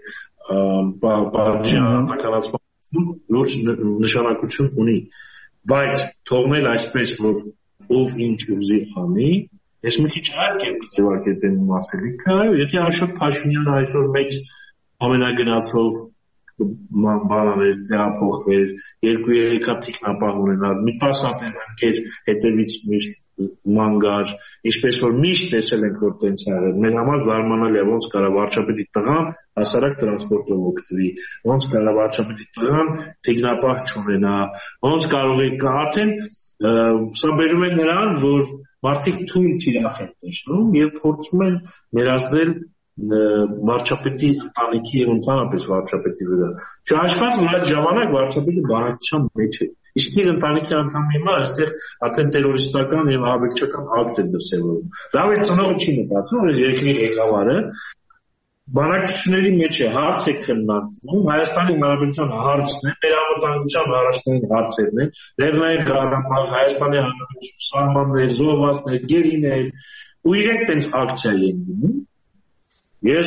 բաժի անհատականացման լուրջ նշանակություն ունի, բայց թողնել այսպես, որ ով ինչ ուզի անի, ես մի քիչ այլ կերպ ձևակերպեմ իմ ասելիքը, եթե Աշոտ Փաշինյանը այսօր մեծ ամենագնացող բանաներ տեղափոխվեր, երկու-երեք հատ թիկնապահ ունենար, մի տասնհատ ընկեր հետևից միշտ մանգար, ինչպես որ միշտ տեսել ենք, որ տենց եղել։ Մեր համար զարմանալի է, ոնց կարա վարչապետի տղան հասարակ տրանսպորտով օգտվի, ոնց կարա վարչապետի տղան թիկնապահ չունենա, ոնց կարող է արդեն սա բերում է նրան, որ մարդիկ թույլ թիրախ են տեսնում եւ փորձում են ներազդել վարչապետի ընտանիքի եւ ընդհանրապես վարչապետի վրա։ Չհաշված որ այդ ժամանակ վարչապետը բանակցության մեջ է։ Իսկ իր ընտանիքի անդամի հիմա այստեղ արդեն տերորիստական եւ ահաբեկչական ակտ է դրսեւորում։ Լավ է ծնողը չի մտածում, որ երկրի ղեկավարը բանակցությունների մեջ է, հարց է քննարկվում, Հայաստանի Հանրապետության հարցն է, մեր անվտանգության առաջնային հարցերն են, Լեռնային Ղարաբաղ, Հայաստանի Հանրապետության սահմաններ, զոհվածներ, գերիներ, ու իրենք տենց ակցիա են գնում։ Ես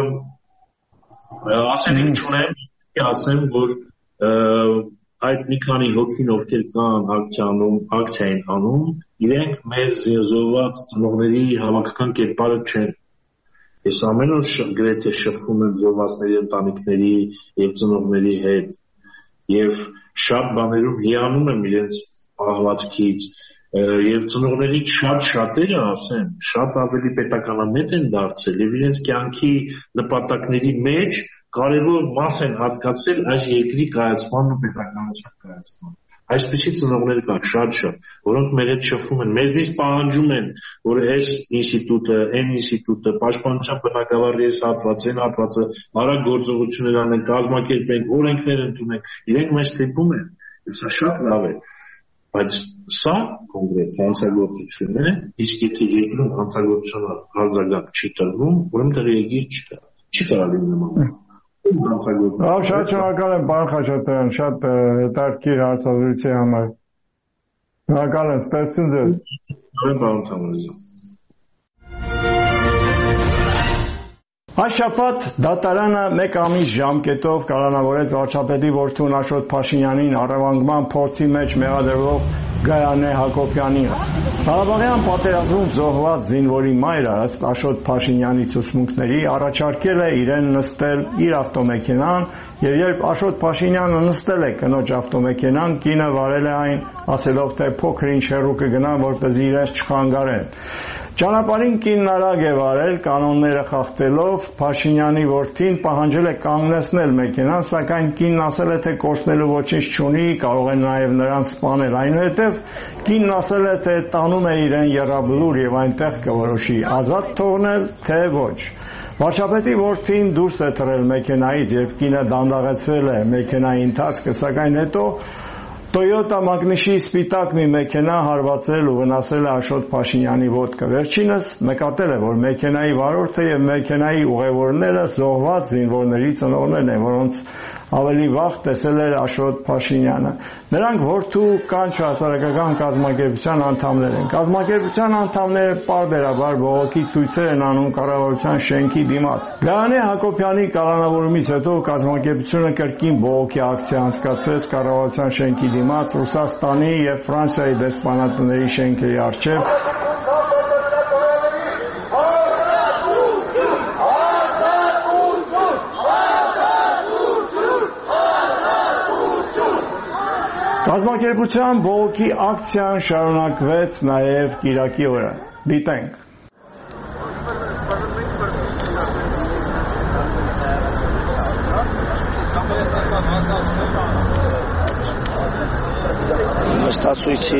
ասենք չունեմ, ասեմ, որ այդ մի քանի հոգին ովքեր կան ակցիանում, ակցիային անում, իրենք մեր զոհված ծնողների հավաքական կերպարը չեն։ Ես ամեն օր գրեթե շփվում եմ զոհվածների ընտանիքների եւ ծնողների հետ եւ շատ բաներում հիանում եմ իրենց պահվածքից եւ ծնողների շատ շատերը ասեմ, շատ ավելի պետականամետ են դարձել եւ իրենց կյանքի նպատակների մեջ կարևոր մաս են հատկացրել այս երկրի կայացմանն ու պետականության կայացմանը։ Այսպիսի ծնողներ կան շատ-շատ, որոնք մեր հետ շփվում են, մեզնից պահանջում են, որ այս ինստիտուտը, այն ինստիտուտը, պաշտպանության բնագավառի այս հատվածը, այն հատվածը արագ գործողություններ անեն, կազմակերպենք, օրենքներ ընդունենք, իրենք մեզ ստիպում են, սա շատ լավ է, բայց սա կոնկրետ հանցագործություն է, իսկ եթե երկրում հանցագործությունը արձագանք չի տրվում, ուրեմն դեռ երկիր չկա, չի կարող լինի նման։ Ավ շատ շնորհակալ եմ պարոն Խաչատրյան, շատ հետաքրքիր հարցազրույցի համար։ Շնորհակալ եմ, ստեսություն ձեզ։ Պարոն Թամարազյան։ Այս շաբաթ դատարանը մեկ ամիս ժամկետով կալանավորեց վարչապետի որդուն Աշոտ Փաշինյանին առևանգման փորձի մեջ մեղադրվող Գայանե Հակոբյանին։ Ղարաբաղյան պատերազմում զոհված զինվորի մայրը ըստ Աշոտ Փաշինյանի ցուցմունքների առաջարկել է իրեն նստել իր ավտոմեքենան, եւ երբ Աշոտ Փաշինյանը նստել է կնոջ ավտոմեքենան, կինը վարել է այն, ասելով թե փոքր ինչ հեռու կգնա, որպեսզի իրենց չխանգարեն։ Ճանապարհին կինն արագ է վարել, կանոնները խախտելով, Փաշինյանի որդին պահանջել է կանգնեցնել մեքենան, սակայն կինն ասել է, թե կորցնելու ոչինչ չունի, կարող է նաև նրան սպանել, այնուհետև կինն ասել է, թե տանում է իրեն եռաբլուր եւ այնտեղ կորոշի ազատ թողնել, թե ոչ։ Վարչապետի որդին դուրս է թռել մեքենայից, երբ կինը դանդաղեցրել է մեքենայի ընթացքը, սակայն հետո Toyota Magnishi սպիտակ մի մեքենա հարվածել ու վնասել է Աշոտ Փաշինյանի ոտքը։ Վերջինս նկատել է, որ մեքենայի վարորդը եւ մեքենայի ուղևորները զոհված զինվորների ծնողներն են, որոնց ավելի վաղ տեսել էր Աշոտ Փաշինյանը։ Նրանք որդու կանչ հասարակական կազմակերպության անդամներ են։ Կազմակերպության անդամները պարբերաբար բողոքի ցույցեր են անում կառավարության շենքի դիմաց։ Գայանե Հակոբյանի կալանավորումից հետո կազմակերպությունը կրկին բողոքի ակցիա անցկացրեց կառավարության շենքի դիմաց Ռուսաստանի եւ Ֆրանսիայի դեսպանատների շենքերի առջեւ։ Կազմակերպության բողոքի ակցիան շարունակվեց նաև կիրակի օրը։ Դիտենք։ Նստածույցի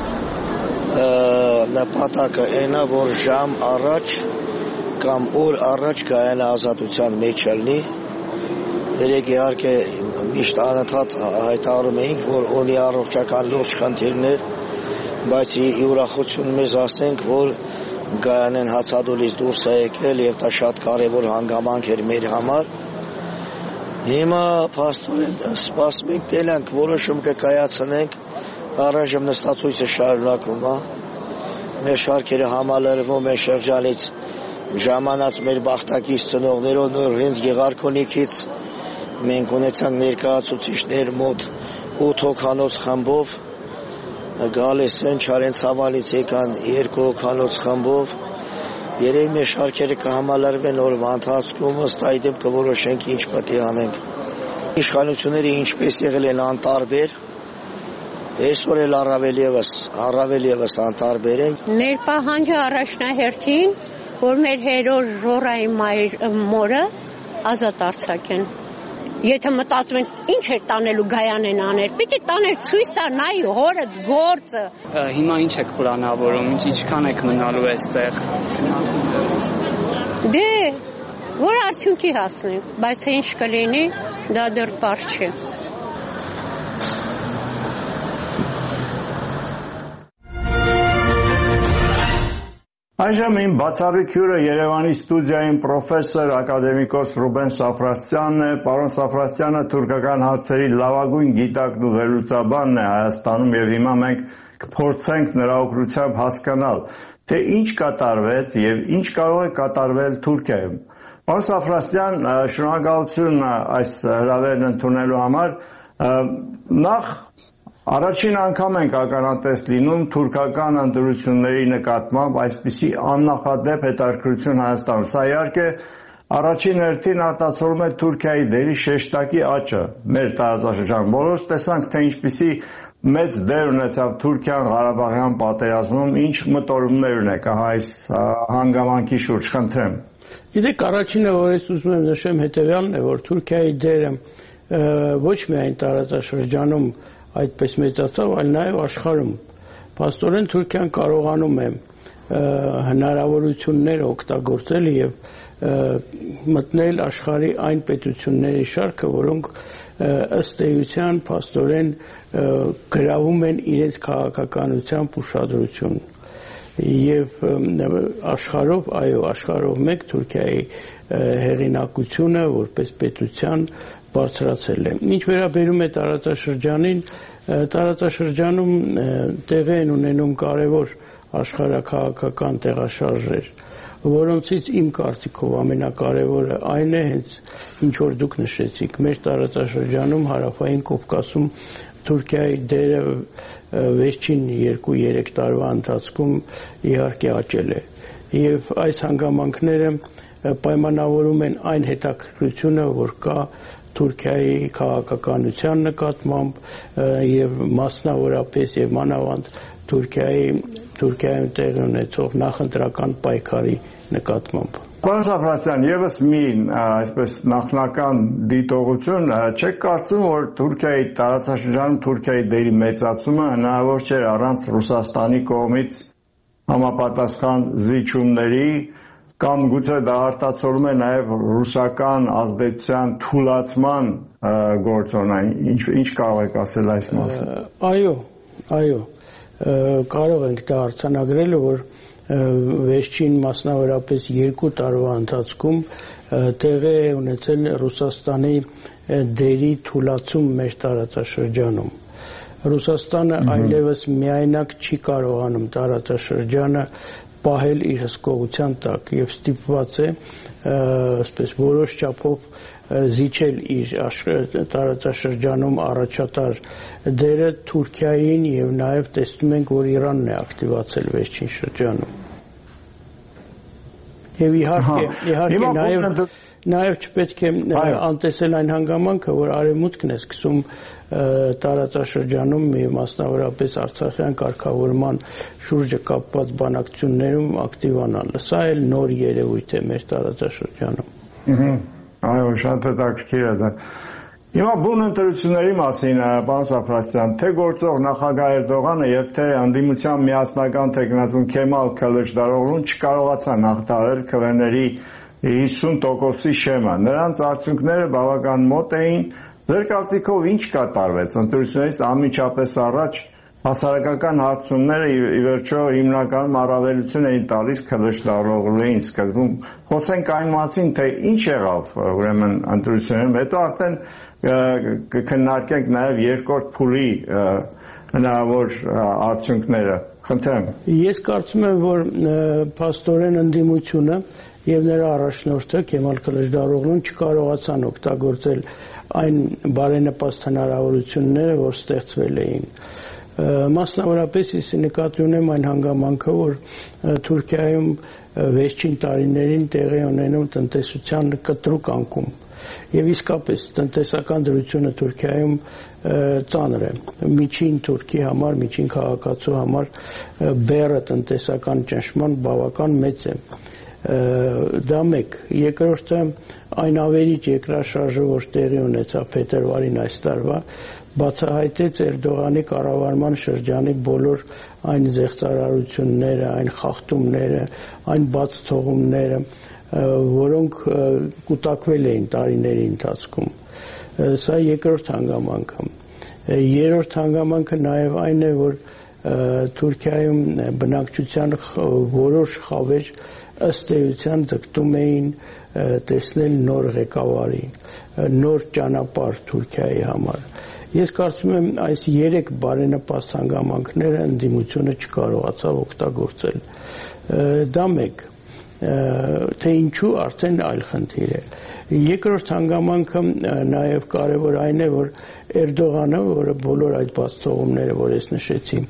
նպատակը այն է, որ ժամ առաջ կամ օր առաջ Գայանե ազատության մեջ լինի։ Երեք իհարկե միշտ անընդհատ հայտարարում էինք, որ ունի առողջական լուրջ խնդիրներ, բայց ի ուրախություն մեզ ասենք, որ Գայանեն հացադուլից դուրս է եկել եւ դա շատ կարեւոր հանգամանք էր մեր համար։ Հիմա փաստորեն սպասում ենք, տելանք որոշում կկայացնենք, առայժմ նստածույցը շարունակվում է։ Մեր շարքերը համալրվում են շրջանից ժամանած մեր բախտակից ծնողներով նոր հենց Գեղարքունիքից մենք ունեցանք ներկայացուցիչներ մոտ ութ հոգանոց խմբով, գալիս են Չարենցավանից եկան երկու հոգանոց խմբով, երևի մեր շարքերը կհամալրվեն օրվա ընթացքում, ըստ այդմ կորոշենք ինչ պետք է անենք։ Իշխանությունները ինչպես եղել են անտարբեր, այսօր էլ առավել եւս, առավել եւս անտարբեր են։ Մեր պահանջը առաջնահերթին, որ մեր հերոս Ժորայի մորը ազատ արձակեն։ Եթե մտածում են ինչ էր տանելու Գայանեն աներ, պիտի տաներ ցույց տա նայ հորը գործը։ Հիմա ինչ եք պլանավորում, ինչքան եք մնալու այստեղ։ Դե որ արդյունքի հասնենք, բայց թե ինչ կլինի, դա դեռ պարզ չէ։ Այժմ իմ բացառիկ հյուրը Երևանի ստուդիայում պրոֆեսոր ակադեմիկոս Ռուբեն Սաֆրասյանն է։ Պարոն Սաֆրասյանը թուրքական հարցերի լավագույն գիտակն ու վերլուծաբանն է Հայաստանում եւ հիմա մենք կփորձենք նրա օգնությամբ հասկանալ, թե ինչ կատարվեց եւ ինչ կարող է կատարվել Թուրքիայում։ Պարոն Սաֆրասյան, շնորհակալություն այս հրավերն ընդունելու համար։ Նախ Առաջին անգամ ենք ականատես լինում թուրքական ընտրությունների նկատմամբ այսպիսի աննախադեպ հետաքրքրություն Հայաստանում։ Սա իհարկե առաջին հերթին արտացոլում է Թուրքիայի դերի շեշտակի աճը մեր տարածաշրջանում։ Բոլորս տեսանք, թե ինչպիսի մեծ դեր ունեցավ Թուրքիան Ղարաբաղյան պատերազմում, ինչ մտորումներ ունեք այս հանգամանքի շուրջ, խնդրեմ։ Գիտեք, առաջինը, որ ես ուզում եմ նշեմ, հետևյալն է, որ Թուրքիայի դերը ոչ միայն տարածաշրջանում այդպես մեծացավ, այլ նաև աշխարհում։ Փաստորեն Թուրքիան կարողանում է հնարավորություններ օգտագործել եւ մտնել աշխարհի այն պետությունների շարքը, որոնք ըստ էության փաստորեն գրավում են իրենց քաղաքականությամբ ուշադրություն։ Եվ աշխարհով, այո, աշխարհով մեկ Թուրքիայի հեղինակությունը որպես պետության բարձրացել է։ Ինչ վերաբերում է տարածաշրջանին, տարածաշրջանում տեղի են ունենում կարևոր աշխարհաքաղաքական տեղաշարժեր, որոնցից իմ կարծիքով ամենակարևորը այն է, հենց ինչ որ դուք նշեցիք, մեր տարածաշրջանում Հարավային Կովկասում Թուրքիայի դերը վերջին երկու երեք տարվա ընթացքում իհարկե աճել է եւ այս հանգամանքները պայմանավորում են այն հետաքրքրությունը, որ կա Թուրքիայի քաղաքականության նկատմամբ եւ մասնավորապես եւ մանավանդ Թուրքիայի Թուրքիայում տեղի ունեցող նախընտրական պայքարի նկատմամբ։ Պարոն Շահրասյան, եւս մի այսպես նախնական դիտողություն, չեք կարծում, որ Թուրքիայի տարածաշրջանում Թուրքիայի դերի մեծացումը հնարավոր չէ առանց Ռուսաստանի կողմից համապատասխան զիջումների կամ գուցե դա արտացոլում է նաև ռուսական ազդեցության թուլացման գործոնը, ինչ ինչ կարող եք ասել այս մասին։ Այո, այո, կարող ենք դա արձանագրել, որ վերջին մասնավորապես երկու տարվա ընթացքում տեղի է ունեցել Ռուսաստանի դերի թուլացում մեր տարածաշրջանում։ Ռուսաստանը այլևս միայնակ չի կարողանում տարածաշրջանը պահել իր հսկողության տակ եւ ստիպված է այսպես որոշ չափով զիջել իր տարածաշրջանում առաջատար դերը Թուրքիային եւ նաեւ տեսնում ենք, որ Իրանն է ակտիվացել վերջին շրջանում։ Եվ իհարկե, իհարկե նաեւ նաեւ չպետք է անտեսել այն հանգամանքը, որ արևմուտքն է սկսում տարածաշրջանում եւ մասնավորապես Արցախյան կարգավորման շուրջը կապված բանակցություններում ակտիվանալ։ Սա էլ նոր երևույթ է մեր տարածաշրջանում։ Այո, շատ հետաքրքիր է դա։ Հիմա բուն ընտրությունների մասին, պարոն Շահրասյան, թե գործող նախագահ Էրդողանը եւ թե անդիմության միասնական թեկնածու Քեմալ Քılıçdaroğlu'n չկարողացան հաղթահարել քվեների հիսուն տոկոսի շեմը։ Նրանց արդյունքները բավական մոտ էին։ Ձեր կարծիքով ինչ կատարվեց ընտրություններից անմիջապես առաջ հասարակական հարցումները ի վերջո հիմնականում առավելություն էին տալիս Քılıçdaroğlu'ին սկզբում։ Խոսենք այն մասին, թե ինչ եղավ ուրեմն ընտրություններում, հետո արդեն կքննարկենք նաև երկրորդ փուլի հնարավոր արդյունքները։ Խնդրեմ։ Ես կարծում եմ, որ փաստորեն ընդդիմությունը եւ նրա առաջնորդը Քեմալ Քılıçdaroğlu'n չկարողացան օգտագործել այն բարենպաստ հնարավորությունները, որ ստեղծվել էին։ Մասնավորապես ես նկատի ունեմ այն հանգամանքը, որ Թուրքիայում վերջին տարիներին տեղի ունենում տնտեսության կտրուկ անկում եւ իսկապես տնտեսական դրությունը Թուրքիայում ծանր է։ Միջին Թուրքի համար, միջին քաղաքացու համար բեռը տնտեսական ճնշման բավական մեծ է։ Դա մեկ, երկրորդը այն ավերիչ երկրաշարժը, որ տեղի ունեցավ փետրվարին այս տարվա, բացահայտեց Էրդողանի կառավարման շրջանի բոլոր այն զեղծարարությունները, այն խախտումները, այն բաց թողումները, որոնք կուտակվել էին տարիների ընթացքում։ Սա երկրորդ հանգամանքը։ Երրորդ հանգամանքը նաև այն է, որ Թուրքիայում բնակչության որոշ խավեր ըստ էության ձգտում էին տեսնել նոր ղեկավարի, նոր ճանապարհ Թուրքիայի համար։ Ես կարծում եմ այս երեք բարենպաստ հանգամանքները ընդդիմությունը չկարողացավ օգտագործել։ Դա մեկ, թե ինչու արդեն այլ խնդիր է։ Երկրորդ հանգամանքը նաև կարևոր այն է, որ Էրդողանը, որը բոլոր այդ բացթողումները, որ ես նշեցի,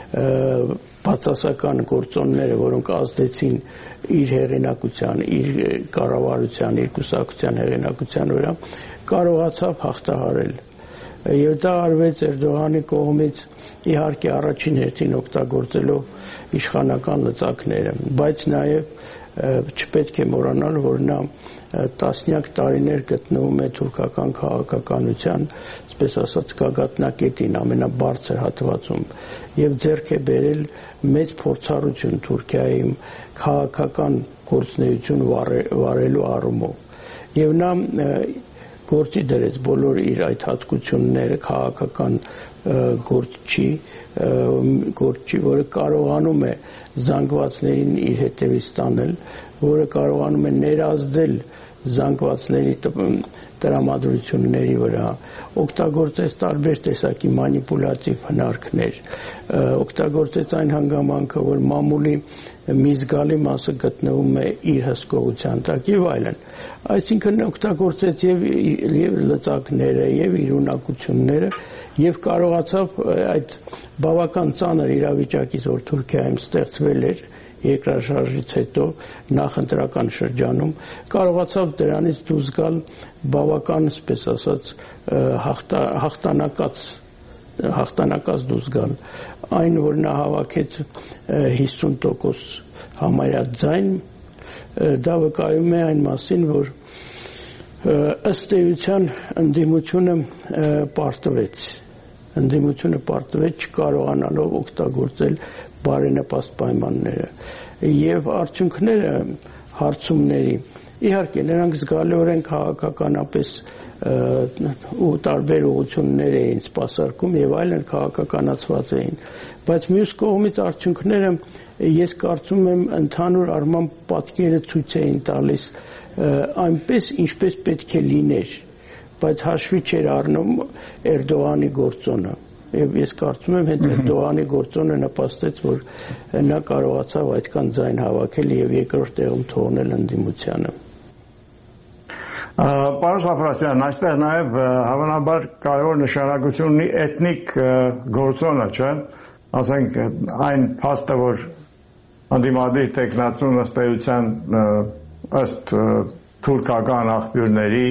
բացասական գործոնները, որոնք ազդեցին իր հեղինակության, իր կառավարության, իր կուսակցության հեղինակության վրա, կարողացավ հաղթահարել։ Եվ դա արվեց Էրդողանի կողմից իհարկե առաջին հերթին օգտագործելով իշխանական լծակները, բայց նաև չպետք է մոռանալ, որ նա տասնյակ տարիներ գտնվում է թուրքական քաղաքականության, այսպես ասած, գագաթնակետին, ամենաբարձր հատվածում, եւ ձեռք է բերել մեծ փորձառություն Թուրքիայում քաղաքական գործունեություն վարելու առումով։ Եվ նա գործի դրեց բոլոր իր այդ հատկությունները քաղաքական գործչի, գործչի, որը կարողանում է զանգվածներին իր հետևից տանել, որը կարողանում է ներազդել զանգվածների տրամադրությունների վրա, օգտագործեց տարբեր տեսակի մանիպուլատիվ հնարքներ, օգտագործեց այն հանգամանքը, որ մամուլի մի զգալի մասը գտնվում է իր հսկողության տակ եւ այլն։ Այսինքն օգտագործեց եւ եւ լծակները եւ իր ունակությունները եւ կարողացավ այդ բավական ծանր իրավիճակից, որ Թուրքիայում ստեղծվել էր երկրաշարժից հետո նախընտրական շրջանում, կարողացավ դրանից դուրս գալ բավական, այսպես ասած, հաղթանակած հաղթանակած դուրս գալ, այն որ նա հավաքեց հիսուն տոկոս համարյա ձայն, դա վկայում է այն մասին, որ ըստ էության ընդդիմությունը պարտվեց, ընդդիմությունը պարտվեց չկարողանալով օգտագործել բարենպաստ պայմանները եւ արդյունքները հարցումների, իհարկե նրանք զգալիորեն քաղաքականապես ու տարբեր ուղղություններ էին սպասարկում եւ այլն քաղաքականացված էին, բայց մյուս կողմից արդյունքները ես կարծում եմ ընդհանուր առմամբ պատկերը ցույց էին տալիս այնպես ինչպես պետք է լիներ, բայց հաշվի չէր առնում Էրդողանի գործոնը եւ ես կարծում եմ հենց Էրդողանի գործոնը նպաստեց, որ նա կարողացավ այդքան ձայն հավաքել եւ երկրորդ տեղում թողնել ընդդիմությանը։ Պարոն Շապրասյան, այստեղ նաև հավանաբար կարևոր նշանակություն ունի էթնիկ գործոնը, չէ՞, ասենք այն փաստը, որ անդիմադիր տեխնացուն ըստ էության ըստ թուրքական աղբյուրների,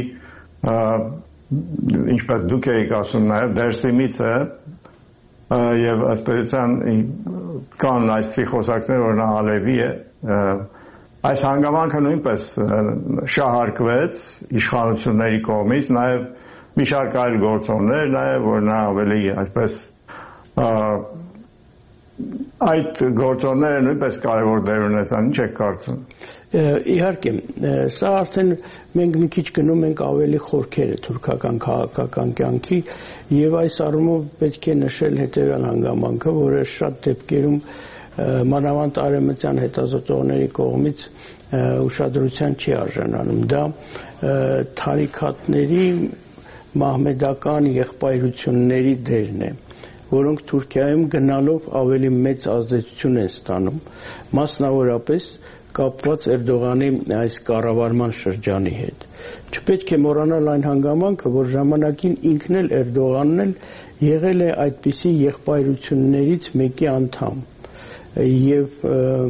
ինչպես դուք եք ասում նաև Դերսիմից է եւ ըստ էության կան այսպիսի խոսակներ, որ նա ալևի է, այս հանգամանքը նույնպես շահարկվեց իշխանությունների կողմից, նաև մի շարք այլ գործոններ, նաև որ նա ավելի այսպես այդ գործոնները նույնպես կարևոր դեր ունեցան, ինչ եք կարծում։ Իհարկե, սա արդեն մենք մի քիչ գնում ենք ավելի խորքերը թուրքական քաղաքական կյանքի եւ այս առումով պետք է նշել հետեւյալ հանգամանքը, որը շատ դեպքերում մանավանդ արևմտյան հետազոտողների կողմից ուշադրության չի արժանանում, դա թարիքատների մահմեդական եղբայրությունների դերն է, որոնք Թուրքիայում գնալով ավելի մեծ ազդեցություն են ստանում, մասնավորապես կապված Էրդողանի այս կառավարման շրջանի հետ։ Չպետք է մոռանալ այն հանգամանքը, որ ժամանակին ինքն էլ Էրդողանն էլ եղել է այդպիսի եղբայրություններից մեկի անդամ եւ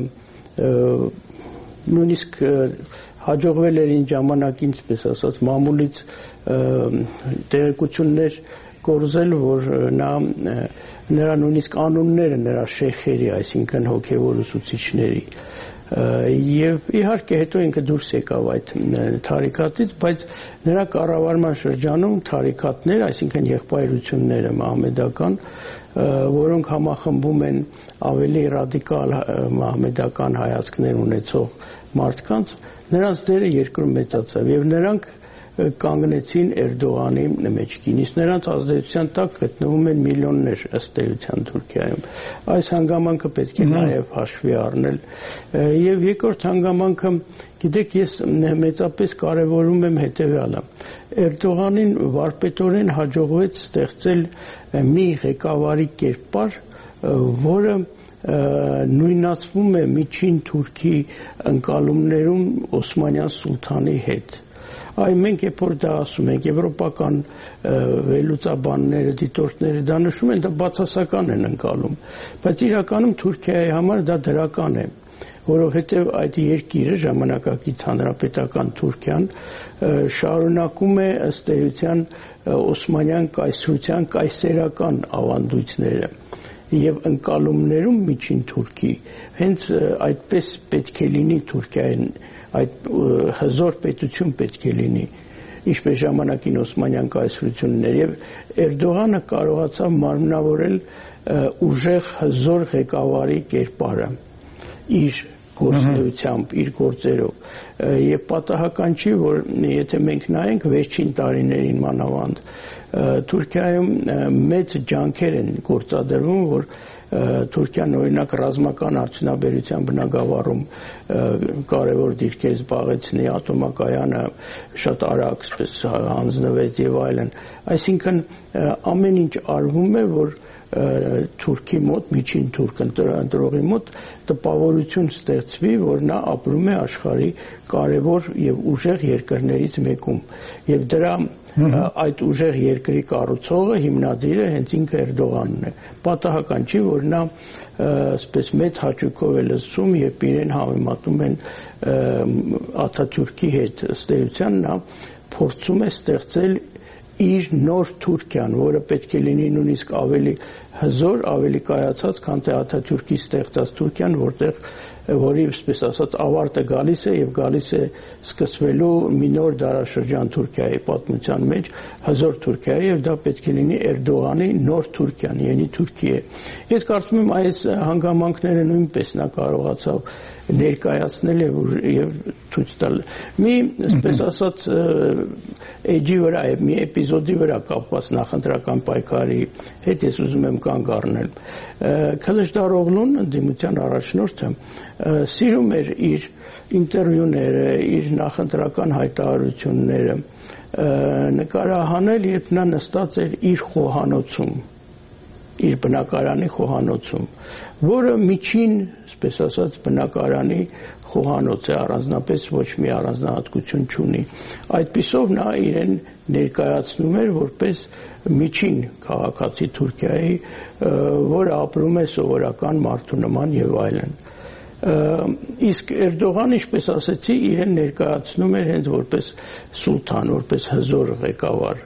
նույնիսկ հաջողվել էր այն ժամանակին, այսպես ասած, մամուլից տեղեկություններ կորզել, որ նա նրա նույնիսկ անունները նրա շեյխերի, այսինքն հոգևոր ուսուցիչների եւ իհարկե հետո ինքը դուրս եկավ այդ թարիքատից, բայց նրա կառավարման շրջանում թարիքատներ, այսինքն եղբայրությունները մահմեդական, որոնք համախմբում են ավելի ռադիկալ մահմեդական հայացքներ ունեցող մարդկանց, նրանց դերը երկրում մեծացավ եւ նրանք կանգնեցին Էրդողանի մեջքին, իսկ նրանց ազդեցության տակ գտնվում են միլիոններ ըստ էության Թուրքիայում։ Այս հանգամանքը պետք է նաև հաշվի առնել եւ երկրորդ հանգամանքը, գիտեք, ես մեծապես կարևորում եմ հետեւյալը։ Էրդողանին վարպետորեն հաջողվեց ստեղծել մի ղեկավարի կերպար, որը նույնացվում է միջին Թուրքի ընկալումներում Օսմանյան սուլթանի հետ։ Այ մենք երբ որ դա ասում ենք, եվրոպական վերլուծաբանները, դիտորդները դա նշում են, դա բացասական են ընկալում, բայց իրականում Թուրքիայի համար դա դրական է, որովհետև այդ երկիրը ժամանակակից հանրապետական Թուրքիան շարունակում է ըստ էության Օսմանյան կայսրության կայսերական ավանդույթները եւ ընկալումներում միջին Թուրքի հենց այդպես պետք է լինի Թուրքիային, այդ հզոր պետություն պետք է լինի, ինչպես ժամանակին Օսմանյան կայսրությունն էր եւ Էրդողանը կարողացավ մարմնավորել ուժեղ հզոր ղեկավարի կերպարը իր գործունեությամբ, իր գործերով եւ պատահական չի, որ եթե մենք նայենք վերջին տարիներին մանավանդ Թուրքիայում մեծ ջանքեր են գործադրվում, որ Թուրքիան օրինակ ռազմական արդյունաբերության բնագավառում կարևոր դիրքեր զբաղեցնի, ատոմակայանը շատ արագ հանձնվեց եւ այլն։ Այսինքն ամեն ինչ արվում է, որ Թուրքի մոտ, միջին թուրք ընտրողի մոտ տպավորություն ստեղծվի, որ նա ապրում է աշխարհի կարևոր եւ ուժեղ երկրներից մեկում։ Եվ դրա այդ ուժեղ երկրի կառուցողը, հիմնադիրը հենց ինքը Էրդողանն է։ Պատահական չի, որ նա այսպես մեծ հաճույքով է լսում, երբ իրեն համեմատում են Աթաթյուրքի հետ, ըստ էության նա փորձում է ստեղծել իր նոր Թուրքիան, որը պետք է լինի նույնիսկ ավելի հզոր, ավելի կայացած, քան թե Աթաթյուրքի ստեղծած Թուրքիան, որտեղ որի, այսպես ասած, ավարտը գալիս է եւ գալիս է սկսվելու մի նոր դարաշրջան Թուրքիայի պատմության մեջ, հզոր Թուրքիայի, եւ դա պետք է լինի Էրդողանի նոր Թուրքիան, Yeni Türkiye։ Ես կարծում եմ այս հանգամանքները նույնպես նա կարողացավ ներկայացնել եւ ցույց տալ։ Մի, այսպես ասած, էջի վրա է, մի էպիզոդի վրա կապված նախընտրական պայքարի հետ ես ուզում եմ կանգ առնել։ Քլիչդարօղլուն, ընդդիմության առաջնորդը, սիրում էր իր ինտերվյուները, իր նախընտրական հայտարարությունները նկարահանել, երբ նա նստած էր իր խոհանոցում, իր բնակարանի խոհանոցում, որը միջին, այսպես ասած, բնակարանի խոհանոց է, առանձնապես ոչ մի առանձնահատկություն չունի։ Այդպիսով նա իրեն ներկայացնում էր որպես միջին քաղաքացի Թուրքիայի, որը ապրում է սովորական մարդու նման եւ այլն։ Իսկ Էրդողան, ինչպես ասեցի, իրեն ներկայացնում էր հենց որպես սուլթան, որպես հզոր ղեկավար։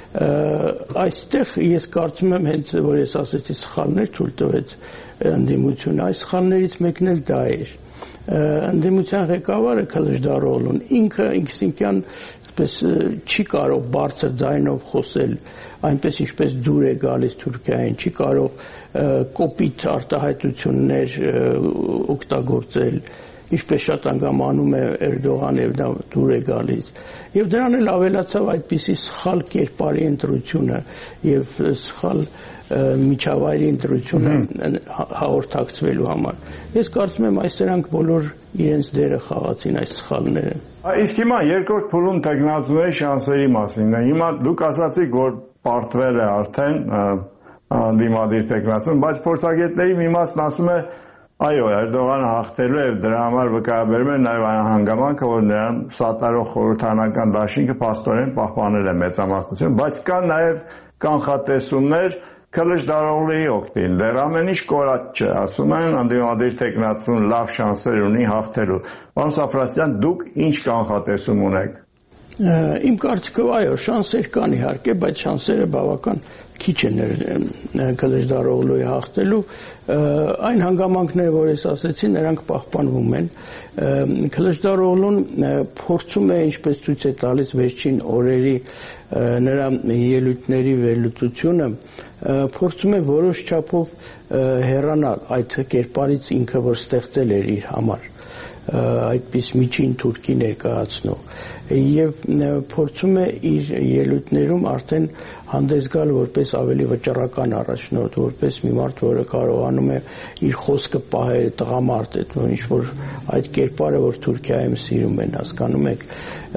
Այստեղ ես կարծում եմ հենց որ ես ասեցի սխալներ թույլ տվեց ընդդիմությունը, այս սխալներից մեկն էլ դա էր։ Ընդդիմության ղեկավարը Քլիչդարօղլուն ինքը ինքնին այսպես չի կարող բարձր ձայնով խոսել, այնպես ինչպես դուր է գալիս Թուրքիային, չի կարող կոպիտ արտահայտություններ օգտագործել, ինչպես շատ անգամ անում է Էրդողանը եւ դա դուր է գալիս։ Եվ դրան էլ ավելացավ այդպիսի սխալ կերպարի ընտրությունը եւ սխալ միջավայրի ընտրությունը հաղորդակցվելու համար։ Ես կարծում եմ այս սրանք բոլոր իրենց դերը խաղացին այս սխալները։ Իսկ հիմա երկրորդ փուլում տեխնացուների շանսերի մասին։ Հիմա դուք ասացիք, որ պարտվել է արդեն դիմադիր տեխնացուն, բայց փորձագետների մի մասն ասում է այո, Էրդողանը հաղթելու է եւ դրա համար վկայաբերում է նաեւ այն հանգամանքը, որ նրան սատարող խորհրդանական դաշինքը փաստորեն պահպանել է մեծամասնություն, բայց կան նաեւ կանխատեսումներ Քլիչդարօղլուի օգտին։ Դեռ ամեն ինչ կորած չէ, ասում են անդիմադիր տեխնացուն լավ շանսեր ունի հաղթելու։ Պարոն Սաֆրասյան, դուք ինչ կանխատեսում ունեք։ Իմ կարծիքով այո, շանսեր կան իհարկե, բայց շանսերը բավական քիչ են Քլիչդարօղլուի հաղթելու։ Այն հանգամանքները, որ ես ասեցի, նրանք պահպանվում են։ Քլիչդարօղլուն փորձում է, ինչպես ցույց է տալիս վերջին օրերի նրա ելույթների վերլուծությունը, փորձում է որոշ չափով հեռանալ այդ կերպարից ինքը, որ ստեղծել էր իր համար, այդպես միջին Թուրքի ներկայացնող եւ փորձում է իր ելույթներում արդեն հանդես գալ որպես ավելի վճռական առաջնորդ, որպես մի մարդ, որը կարողանում է իր խոսքը պահել, տղամարդ է, ինչ որ այդ կերպարը, որ Թուրքիայում սիրում են, հասկանում եք։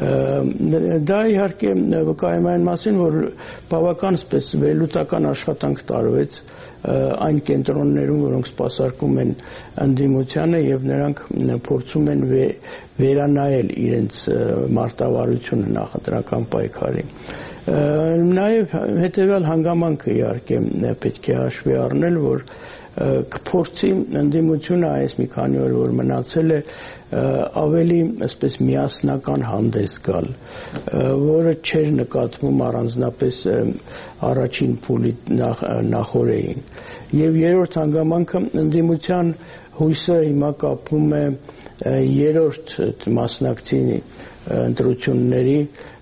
Դա իհարկե վկայում է այն մասին, որ բավական սպես վերլուծական աշխատանք տարվեց այն կենտրոններում, որոնք սպասարկում են ընդդիմությանը եւ նրանք փորձում են վերանայել իրենց մարտավարությունը նախընտրական պայքարի։ Նաեւ հետեւյալ հանգամանքը իհարկե պետք է հաշվի առնել, որ կփորձի ընդդիմությունը այս մի քանի օր որ մնացել է ավելի այսպես միասնական հանդես գալ, որը չէր նկատվում առանձնապես առաջին փուլի նախորդին։ Եվ երրորդ հանգամանքը ընդդիմության հույսը հիմա կապվում է երրորդ մասնակցի ընտրությունների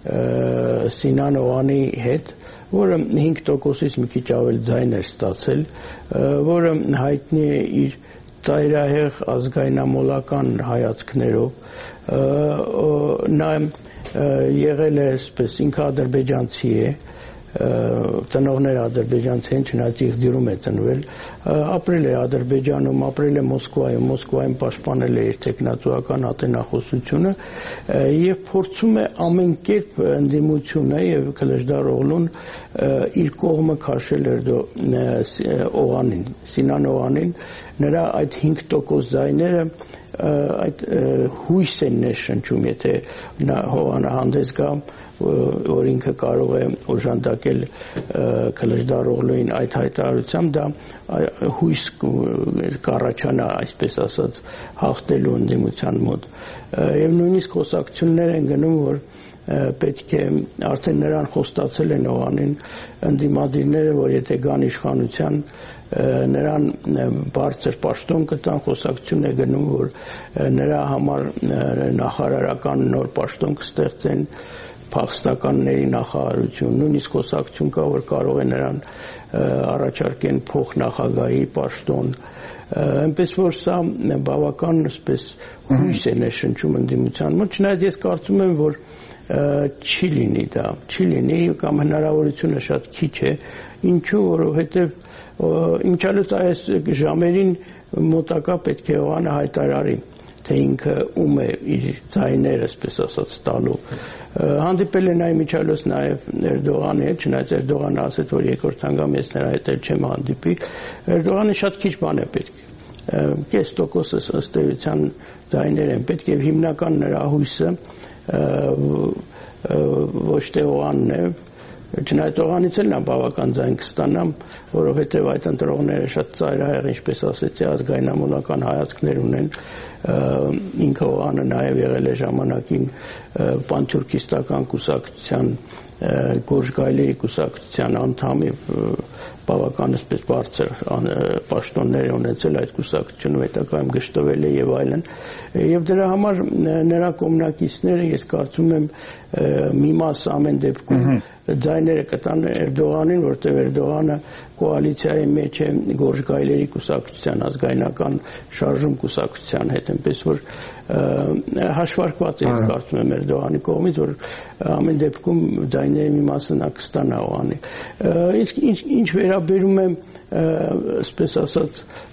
Սինան Օղանի հետ, որը հինգ տոկոսից մի քիչ ավել ձայն էր ստացել, որը հայտնի է իր ծայրահեղ ազգայնամոլական հայացքներով, նա եղել է այսպես ինքը ադրբեջանցի է, ծնողները ադրբեջանցի են, չնայած Իղդիրում է ծնվել, ապրել է Ադրբեջանում, ապրել է Մոսկվայում, Մոսկվայում պաշտպանել է իր տեխնատուական ատենախոսությունը եւ փորձում է ամեն կերպ ընդդիմությունը եւ Քլեժդարօղլուն իր կողմը քաշել Էրդողանին, Սինան Օղանին, նրա այդ հինգ տոկոս ձայները այդ հույս են ներշնչում, եթե նա Հովանը հանդես գա, որ ինքը կարող է օժանդակել Քլեժդարօղլուին այդ հայտարարությամբ, դա հույս կառաջանա, այսպես ասած, հաղթելու ընդդիմության մոտ։ Եվ նույնիսկ խոսակցություններ են գնում, որ պետք է արդեն նրան խոստացել են Օղանին ընդդիմադիրները, որ եթե գան իշխանության, նրան բարձր պաշտոն կտան, խոսակցություն է գնում, որ նրա համար նախարարական նոր պաշտոն կստեղծեն, փախստականների նախարարություն, նույնիսկ խոսակցություն կա, որ կարող է նրան առաջարկեն փոխնախագահի պաշտոն, այնպես որ սա բավական այսպես հույս է ներշնչում ընդդիմության մոտ, չնայած ես կարծում եմ, որ չի լինի դա, չի լինի կամ հնարավորությունը շատ քիչ է, ինչու, որովհետև իմիջիայլոց այս ժամերին մոտակա պետք է Օղանը հայտարարի, թե ինքը ում է իր ձայները, այսպես ասած, տալու։ Հանդիպել է նա իմիջիայլոց նաև Էրդողանի հետ, չնայած Էրդողանը ասեց, որ երկրորդ անգամ ես նրա հետ էլ չեմ հանդիպի, Էրդողանը շատ քիչ բան է պետք, կես տոկոս ըստ էության ձայներ են պետք եւ հիմնական նրա հույսը ոչ թե Օղանն է, չնայած Օղանից էլ նա բավական ձայն կստանա, որովհետև այդ ընտրողները շատ ծայրահեղ, ինչպես ասեցի, ազգայնամոլական հայացքներ ունեն, ինքը Օղանը նաև եղել է ժամանակին պանթյուրքիստական կուսակցության, Գորժ Գայլերի կուսակցության անդամ եւ բավական այսպես բարձր պաշտոններ է ունեցել այդ կուսակցությունը, հետագայում գժտվել է եւ այլն, եւ դրա համար նրա կողմնակիցները, ես կարծում եմ, մի մաս ամեն դեպքում ձայները կտան Էրդողանին, որտեղ Էրդողանը կոալիցիայի մեջ է Գորժ Գայլերի կուսակցության, ազգայնական շարժում կուսակցության հետ, այնպես որ հաշվարկված է, ես կարծում եմ, Էրդողանի կողմից, որ ամեն դեպքում ձայների մի մասը նա կստանա Օղանի։ Իսկ ինչ վերաբերում է այսպես ասած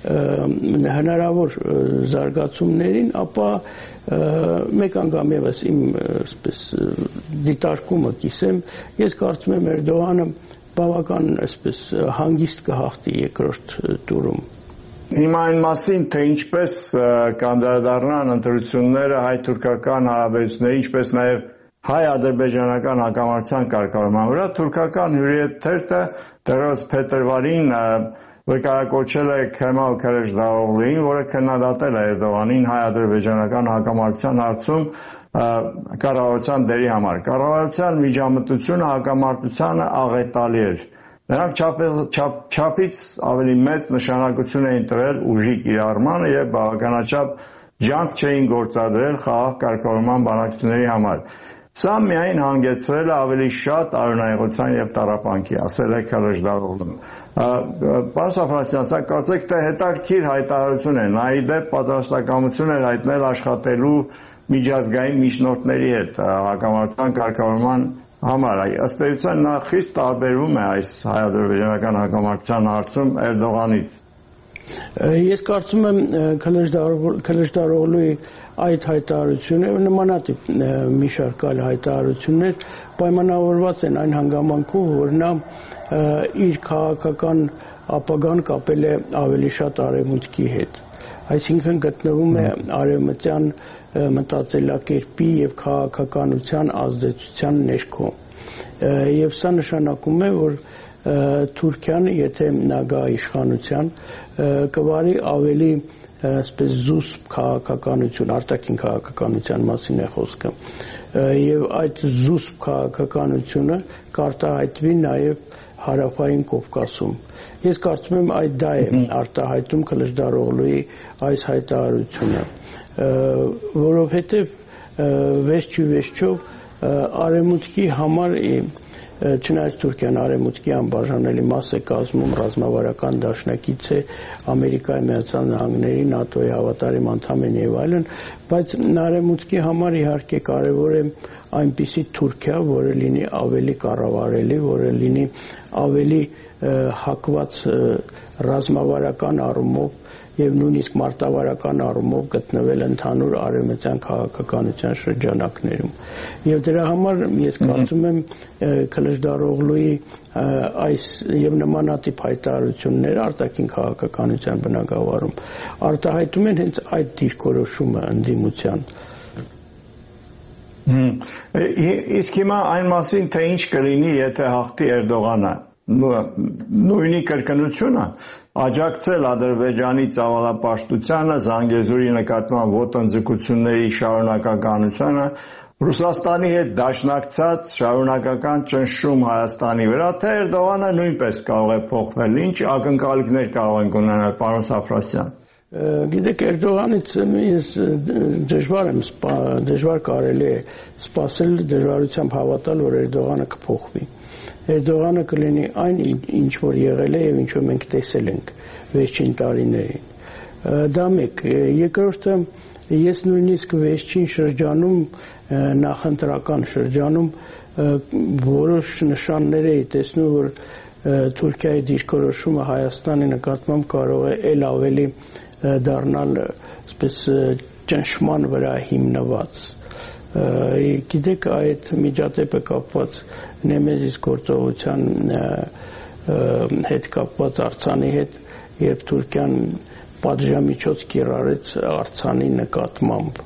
հնարավոր զարգացումներին, ապա մեկ անգամ եւս իմ այսպես դիտարկումը կիսեմ, ես կարծում եմ Էրդողանը բավական այսպես հանգիստ կհաղթի երկրորդ տուրում։ Հիմա այն մասին, թե ինչպես կանդրադառնան ընտրությունները հայ-թուրքական հարաբերությունների, ինչպես նաև հայ-ադրբեջանական հակամարտության կարգավորման վրա, թուրքական հյուրիեթերթը դեռևս փետրվարին վկայակոչել է Քեմալ Քլեժդարօղլուին, որը քննադատել է Էրդողանին հայ-ադրբեջանական հակամարտության հարցում կառավարության դերի համար։ Կառավարության միջամտությունը հակամարտությանը աղետալի էր։ Նրանք չափից ավելի մեծ նշանակություն էին տվել ուժի կիրառմանը եւ բավականաչափ ջանք չէին գործադրել խաղաղ կարգավորման բանակցությունների համար։ Սա միայն հանգեցրել է ավելի շատ արյունահեղության եւ տառապանքի, ասել է Քլեժդարօղլուն։ Պարոն Սաֆրասյան, սա կարծեք թե հետաքրքիր հայտարարություն է, նայի դեպ պատրաստակամություն էր հայտնել աշխատելու միջազգային միջնորդների հետ հակամարտության կարգավորման համար։ Ըստ էության նա խիստ տարբերվում է այս հայ-ադրբեջանական հակամարտության հարցում Էրդողանից։ Ես կարծում եմ Քլեժդարօղլուի այդ հայտարարությունը նմանատիպ մի շարք այլ հայտարարություններ պայմանավորված են այն հանգամանքով, որ նա իր քաղաքական ապագան կապել է ավելի շատ արևմուտքի հետ, այսինքն գտնվում է արևմտյան մտածելակերպի եւ քաղաքականության ազդեցության ներքո, եւ սա նշանակում է, որ Թուրքիան, եթե նա գա իշխանության, կվարի ավելի այսպես զուսպ քաղաքականություն, արտաքին քաղաքականության մասին է խոսքը, եւ այդ զուսպ քաղաքականությունը կարտահայտվի նաեւ հարավային Կովկասում։ Ես կարծում եմ այդ դա է արտահայտում Քլեժդարօղլուի այս հայտարարությունը, որովհետեւ վերջի վերջով արևմուտքի համար չնայած Թուրքիան արևմուտքի անբաժանելի մաս է կազմում, ռազմավարական դաշնակից է Ամերիկայի Միացյալ Նահանգների, ՆԱՏՕ-ի հավատարիմ անդամ են եւ այլն, բայց արևմուտքի համար իհարկե կարևոր է այնպիսի Թուրքիա, որը լինի ավելի կառավարելի, որը լինի ավելի հակված ռազմավարական առումով եւ նույնիսկ մարտավարական առումով գտնվել ընդհանուր արևմտյան քաղաքականության շրջանակներում։ Եվ դրա համար ես կարծում եմ Քլիչդարօղլուի այս եւ նմանատիպ հայտարարությունները արտաքին քաղաքականության բնագավառում արտահայտում են հենց այդ դիրքորոշումը ընդդիմության։ Իսկ հիմա այն մասին, թե ինչ կլինի, եթե հաղթի Էրդողանը, նույնի կրկնությունը աջակցել Ադրբեջանի ծավալապաշտությանը, Զանգեզուրի նկատմամբ ոտնձգությունների շարունակականությանը, Ռուսաստանի հետ դաշնակցած շարունակական ճնշում Հայաստանի վրա, թե Էրդողանը նույնպես կարող է փոխվել, ինչ ակնկալիքներ կարող ենք ունենալ, պարոն Սաֆրասյան։ Գիտեք, Էրդողանից ես դժվար եմ, դժվար կարելի է սպասել, դժվարությամբ հավատալ, որ Էրդողանը կփոխվի։ Էրդողանը կլինի այն, ինչ որ եղել է եւ ինչ որ մենք տեսել ենք վերջին տարիներին։ Դա մեկ, երկրորդը ես նույնիսկ վերջին շրջանում, նախընտրական շրջանում որոշ նշաններ էի տեսնում, որ Թուրքիայի դիրքորոշումը Հայաստանի նկատմամբ կարող է ել ավելի դառնալ այսպես ճնշման վրա հիմնված։ Գիտեք, այդ միջադեպը կապված Նեմեզիս գործողության հետ կապված Արցանի հետ, երբ Թուրքիան պատժամիջոց կիրառեց Արցանի նկատմամբ,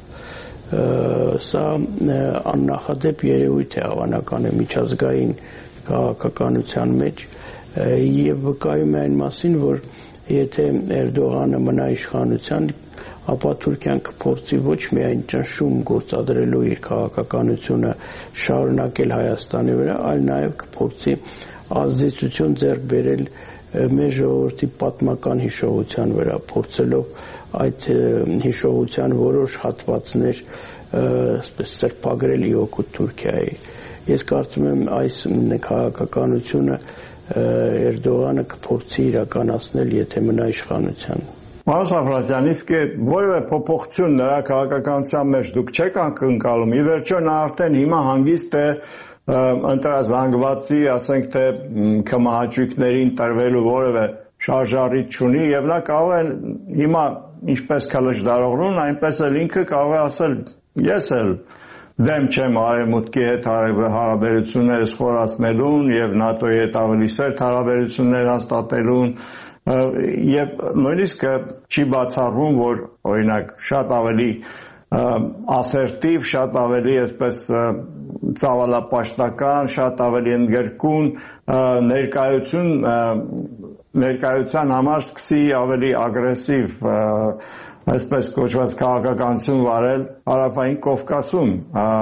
սա աննախադեպ երևույթ է, հավանական է միջազգային քաղաքականության մեջ եւ վկայում է այն մասին, որ եթե Էրդողանը մնա իշխանության, ապա Թուրքիան կփորձի ոչ միայն ճնշում գործադրելու իր քաղաքականությունը շարունակել Հայաստանի վրա, այլ նաև կփորձի ազդեցություն ձեռք բերել մեր ժողովրդի պատմական հիշողության վրա, փորձելով այդ հիշողության որոշ հատվածներ այսպես սրբագրել ի օգուտ Թուրքիայի։ Ես կարծում եմ այս քաղաքականությունը Էրդողանը կփորձի իրականացնել, եթե մնա իշխանության։ Պարոն Սաֆրասյան, իսկ որևէ փոփոխություն նրա քաղաքականության մեջ դուք չեք ակնկալում։ Ի վերջո նա արդեն հիմա հանգիստ է ընտրազանգվածի, ասենք թե կմահաճույքներին տրվելու որևէ շարժառիթ չունի եւ նա կարող է հիմա ինչպես Քլիչդարօղլուն, այնպես էլ ինքը կարող է ասել ես էլ դեմ չեմ արևմուտքի հետ հարաբերությունները խորացնելուն եւ ՆԱՏՕ-ի հետ ավելի սերտ հարաբերություններ հաստատելուն եւ նույնիսկ չի բացառվում, որ օրինակ շատ ավելի ասերտիվ, շատ ավելի այսպես ծավալապաշտական, շատ ավելի ընդգրկուն ներկայություն ներկայության համար սկսի ավելի ագրեսիվ այսպես կոչված քաղաքականություն վարել Հարավային Կովկասում,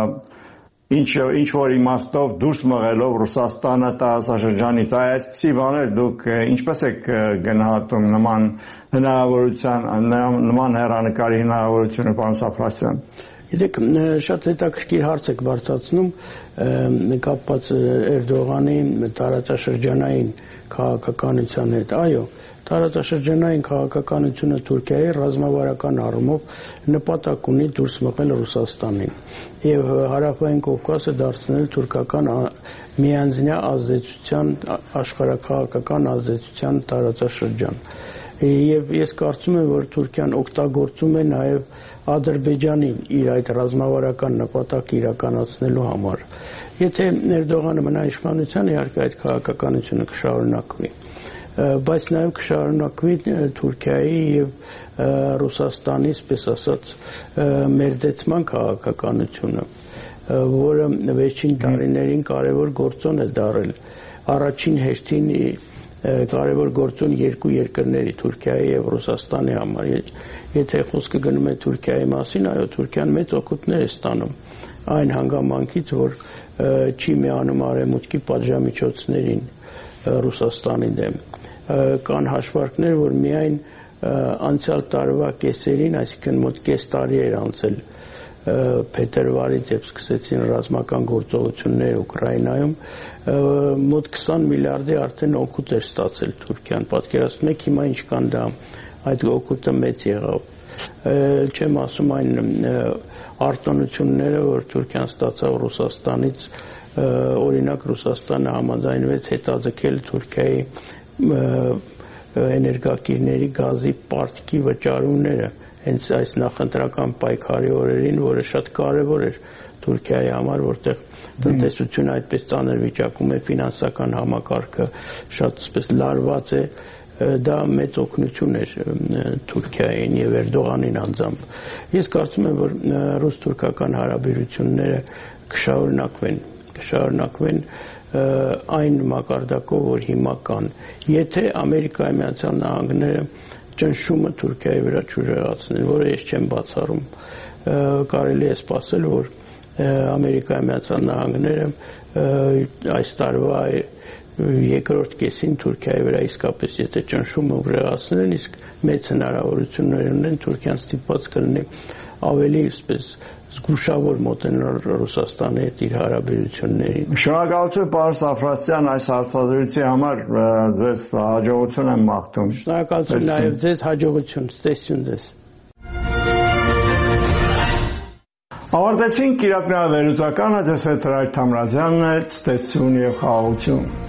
ինչ ինչ որ իմաստով դուրս մղելով Ռուսաստանը տարածաշրջանից, այսպիսի բաներ դուք ինչպես եք գնահատում նման հնարավորության, նման հեռանկարի հնարավորությունը, պարոն Սաֆրասյան։ Գիտեք, շատ հետաքրքիր հարց եք բարձրացնում կապված Էրդողանի տարածաշրջանային քաղաքականության հետ։ Այո, տարածաշրջանային քաղաքականությունը Թուրքիայի ռազմավարական առումով նպատակ ունի դուրս մղել Ռուսաստանին եւ Հարավային Կովկասը դարձնել թուրքական միանձնյա ազդեցության, աշխարհաքաղաքական ազդեցության տարածաշրջան։ Եվ ես կարծում եմ, որ Թուրքիան օգտագործում է նաև Ադրբեջանի իր այդ ռազմավարական նպատակը իրականացնելու համար։ Եթե Էրդողանը մնա իշխանության, իհարկե այդ քաղաքականությունը կշարունակվի, բայց նաև կշարունակվի Թուրքիայի եւ Ռուսաստանի, այսպես ասած, մերձեցման քաղաքականությունը, որը վերջին տարիներին կարևոր գործոն է դարել։ Առաջին հերթին կարևոր գործոն երկու երկրների, Թուրքիայի եւ Ռուսաստանի համար։ Եթե խոսքը գնում է Թուրքիայի մասին, այո, Թուրքիան մեծ օգուտներ է ստանում այն հանգամանքից, որ չի միանում արևմուտքի պատժամիջոցներին Ռուսաստանի դեմ։ Կան հաշվարկներ, որ միայն անցյալ տարվա կեսերին, այսինքն մոտ կես տարի էր անցել փետրվարից երբ սկսեցին ռազմական գործողություններ Ուկրաինայում, մոտ քսան միլիարդի արդեն օգուտ էր ստացել Թուրքիան։ Պատկերացնում եք հիմա ինչքան դա այդ օգուտը մեծ եղավ։ Չեմ ասում այն արտոնությունները, որ Թուրքիան ստացավ Ռուսաստանից, օրինակ Ռուսաստանը համաձայնվեց հետաձգել Թուրքիայի էներգակիրների գազի պարտքի վճարումները հենց այս նախընտրական պայքարի օրերին, որը շատ կարևոր էր Թուրքիայի համար, որտեղ տնտեսությունը այդպես ծանր վիճակում է, ֆինանսական համակարգը շատ այսպես լարված է, դա մեծ օգնություն էր Թուրքիային եւ Էրդողանին անձամբ։ Ես կարծում եմ, որ ռուս-թուրքական հարաբերությունները կշարունակվեն, կշարունակվեն այն մակարդակով, որ հիմա կան։ Եթե Ամերիկայի Միացյալ Նահանգները ճնշումը Թուրքիայի վրա չուժեղացնեն, որը ես չեմ բացառում, կարելի է սպասել, որ Ամերիկայի Միացյալ Նահանգները այս տարվա երկրորդ կեսին Թուրքիայի վրա իսկապես եթե ճնշումը ուժեղացնեն, իսկ մեծ հնարավորություններ ունեն Թուրքիան ստիպված կլինի ավելի այսպես զգուշավոր մոտենալ Ռուսաստանի հետ իր հարաբերություններին։ Շնորհակալություն պարոն Սաֆրասյան այս հարցազրույցի համար, ձեզ հաջողություն եմ մաղթում։ Շնորհակալություն նաև ձեզ, հաջողություն, ցտեսություն ձեզ։ Ավարտեցինք իրականավերութականը, դες է Տրայր Թամրազյանն է, ցտեսություն եւ խաղաղություն։